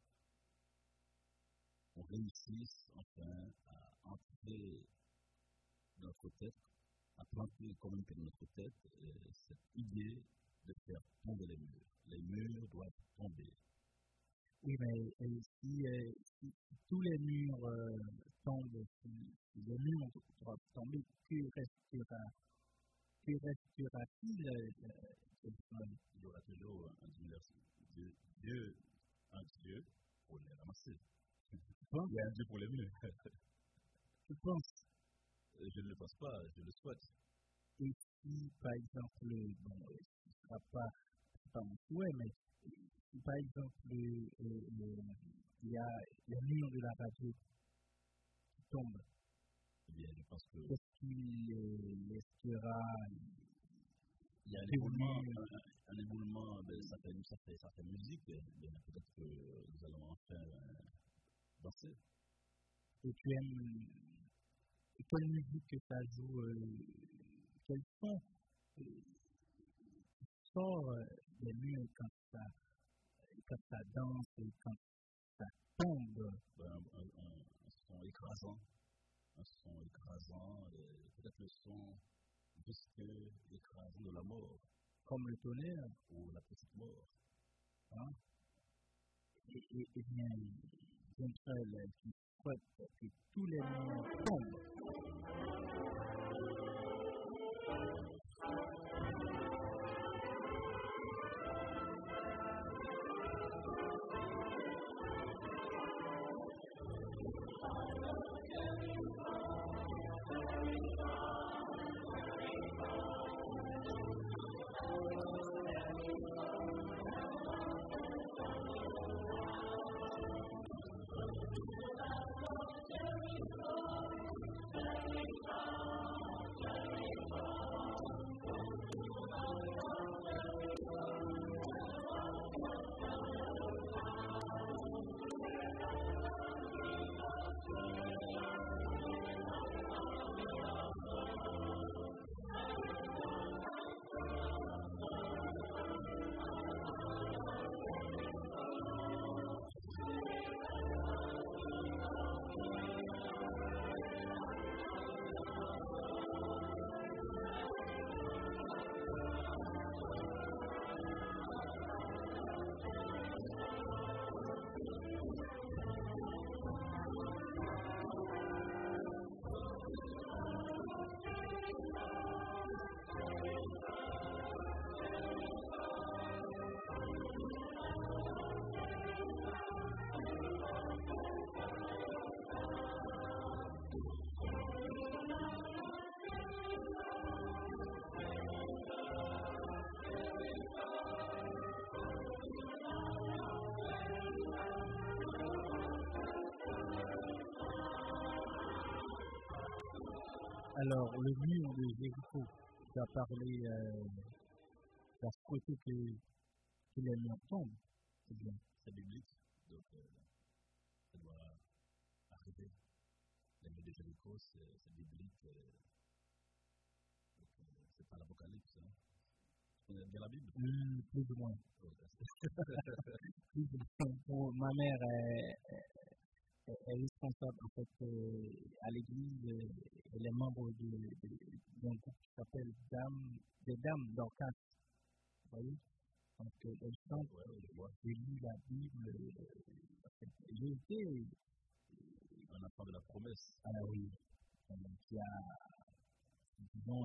qu'on réussisse enfin à entrer dans notre tête a planté comme une dans notre tête euh, cette idée de faire tomber les murs. Les murs doivent tomber. Oui, mais euh, si, euh, si, si tous les murs euh, tombent, si, si les murs doivent tomber, que restera, que restera-t-il euh, Il y aura toujours un Dieu, Dieu, Dieu, un Dieu pour les ramasser. Bon. Il y a un Dieu pour les murs. Je pense. Je ne le pense pas, je le souhaite. Et si, par exemple, bon, ce ne sera pas, pas mon souhait, mais si, par exemple, euh, euh, il y a les murs de la radio qui tombent, eh bien, je pense que qu'est-ce qu'il euh, laissera? Il y a un éboulement, un, un éboulement, ben, ça, fait, ça, fait, ça fait musique, bien, peut-être que nous allons enfin euh, danser. Et tu aimes, quelle musique que ça joue, euh, quel son euh, sort euh, des murs quand ça, quand ça danse et quand ça tombe? Ben, un, un, un son écrasant, un son écrasant, euh, peut-être le son juste écrasant de la mort. Comme le tonnerre? Ou la petite mort. Hein? Et, et, et bien, bien seul qui souhaite que tous les murs tombent. Alors, le mur de Jéricho, tu as parlé, euh, tu as souhaité que, que les murs tombent, c'est bien. C'est biblique, donc euh, ça doit arriver. Les murs de Jéricho, c'est, c'est biblique, euh, donc euh, c'est pas l'Apocalypse. Hein. Tu connais bien la Bible? Mmh, plus ou moins. Oh, plus ou moins. Bon, ma mère est, est, est responsable en fait euh, à l'église. Euh, elle est membre de, de, d'un groupe qui s'appelle Dames, des Dames d'Orcas. Vous voyez? Donc, euh, elle chante, ouais, j'ai lu la Bible. Euh, j'ai été un enfant de la promesse. Ah oui, euh, qui a, disons,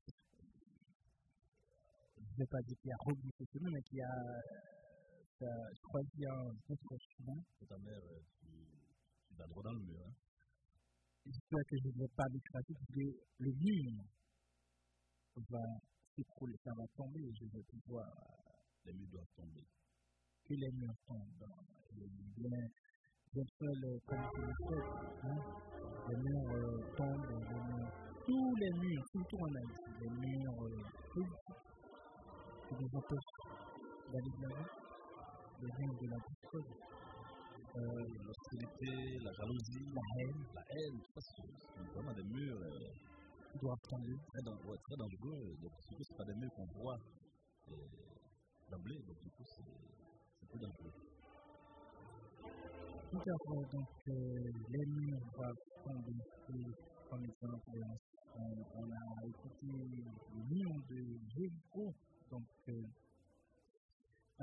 je ne vais pas dire qu'il a rebouché ce chemin, mais qui a, euh, choisi un autre chemin. Et ta mère, tu, tu vas droit dans le mur. Hein? J'espère que je ne vais pas l'écraser, parce que le mur va s'écrouler, ça va tomber, et je vais pouvoir. Les murs doivent tomber. Que les murs tombent. Et bien, bien seul, comme je le souhaite, hein, les murs euh, tombent, les murs, tous les murs, surtout en Haïti, les murs euh, politiques qui nous empêchent d'aller de l'avant, les murs de la boussole. Euh, l'hostilité, la jalousie, la haine, la haine, tout ça, c'est vraiment des murs euh, qui doivent tomber. Très, ouais, très dangereux. Donc, surtout, ce n'est pas des murs qu'on voit euh, d'emblée, donc du coup, c'est, c'est plus dangereux. Tout à fait, donc euh, les murs doivent tomber. Comme exemple, on, on a écouté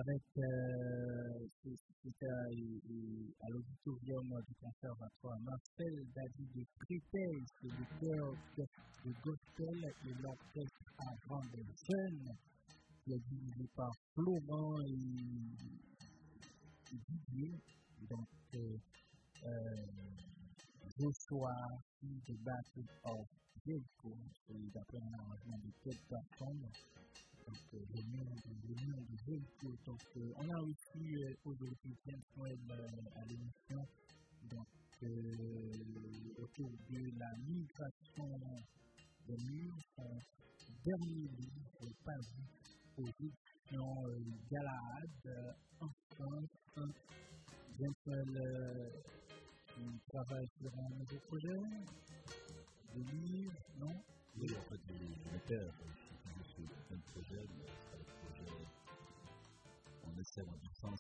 avec euh, c'était à, à l'auditorium du conservatoire Marcel David de Créteil, c'est le chœur de gospel et l'orchestre avant des jeunes, qui est dirigé par Florent et Didier. Donc, euh, euh, Joshua, The Battle of Jericho, d'après un arrangement de quelques personnes. Donc, euh, le nom de Jericho. Donc, euh, on a aussi euh, aujourd'hui James Webb euh, à l'émission. Donc, euh, autour de la migration des murs, son dernier livre paru aux éditions euh, Galahad, euh, en France. James Webb euh, qui travaille sur un nouveau projet, de livres, non? Oui, en fait, je m'étais sur un projet, mais c'est un projet, on essaie dans le sens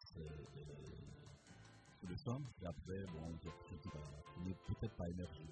de forme, et après, bon, on n'est peut-être pas émergé.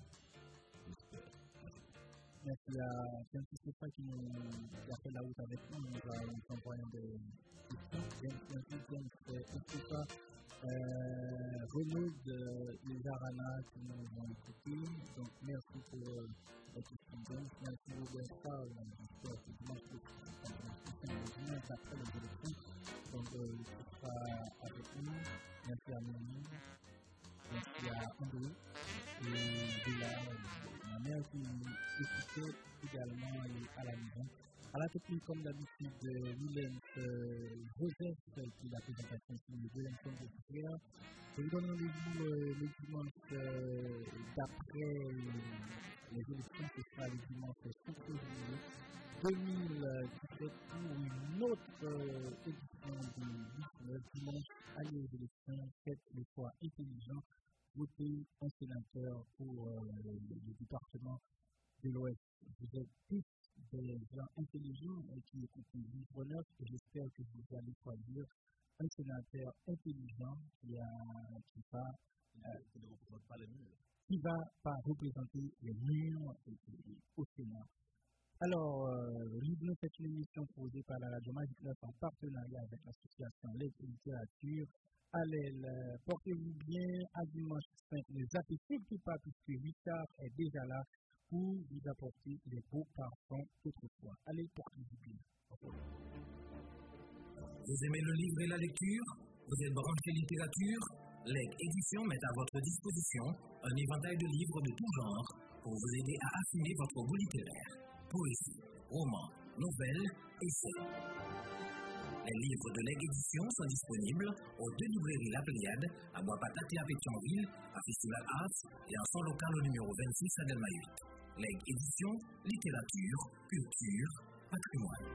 Merci à James Stéphane qui nous a fait la route avec nous, nous a envoyé des questions. James Stéphane, Renaud de Izarana qui nous ont écouté, donc merci pour la question de James, merci Roberta, j'espère que dimanche prochain, après les élections, donc il sera avec nous, merci à Moni, merci à André, et Béla, ma mère qui nous écoutait également à la maison. À la technique, comme d'habitude, Willem euh, Joseph, qui est la présentation sur le deuxième compte de prière. Je vous donne rendez-vous euh, le dimanche euh, d'après euh, les élections, ce sera le dimanche sept février deux mille dix-sept pour une autre euh, édition du dix-neuf dimanche. Allez aux élections, faites le choix intelligent, votez un sénateur pour euh, le département de l'Ouest. Vous êtes tous des gens intelligents et qui écoutent le livre neuf, et j'espère que vous allez choisir un sénateur intelligent qui, a, qui, va, euh, qui ne représente pas les murs, qui va pas représenter les murs et, et, et, au Sénat. Alors, euh, Livre neuf est une émission posée par la Radio Magique neuf en partenariat avec l'association Lettres et Littérature. Allez, euh, portez-vous bien, à dimanche cinq. Ne zappez surtout pas puisque Richard est déjà là pour vous apporter les beaux parfums d'autrefois. Allez, portez-vous bien. Vous aimez le livre et la lecture? Vous êtes branché littérature? L E G Éditions met à votre disposition un éventail de livres de tout genre pour vous aider à affiner votre goût littéraire. Poésie, romans, nouvelles, essais. Les livres de L E G Éditions sont disponibles aux deux librairies La Pléiade, à Bois-Patate et à Pétionville, à Festival Arts et en son local au numéro vingt-six à Delma huit. L E G Éditions, littérature, culture, patrimoine.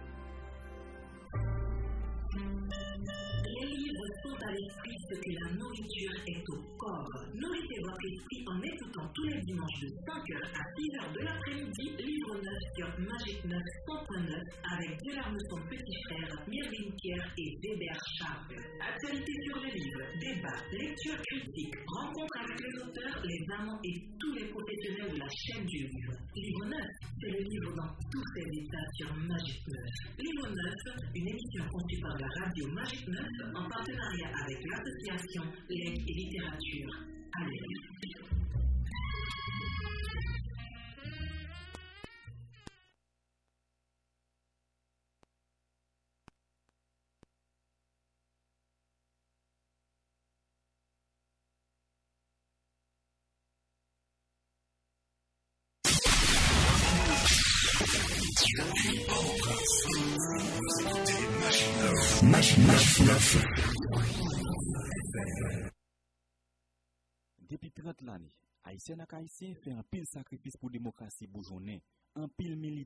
Les livres sont à l'esprit ce que la nourriture est au corps. Nourrissez votre esprit en écoutant tous les dimanches de cinq heures à six heures de l'après-midi, Livre neuf sur Magique neuf cent neuf avec Gérard son petit frère, Myrdine Pierre et Weber Charles. Actualité sur les livres, débats, lecture critique, rencontres avec les auteurs, les amants et tous les professionnels de la chaîne du livre. Livre neuf, c'est le livre dans tous ses états sur Magique neuf. Livre neuf, une émission conçue par la radio Magique neuf en partenariat avec l'association L E G et Littérature. Allez. Depuis trente l'année, Haïtiens et Haïtiens fait un pile sacrifice pour la démocratie bourgeonnée, un pile militaire.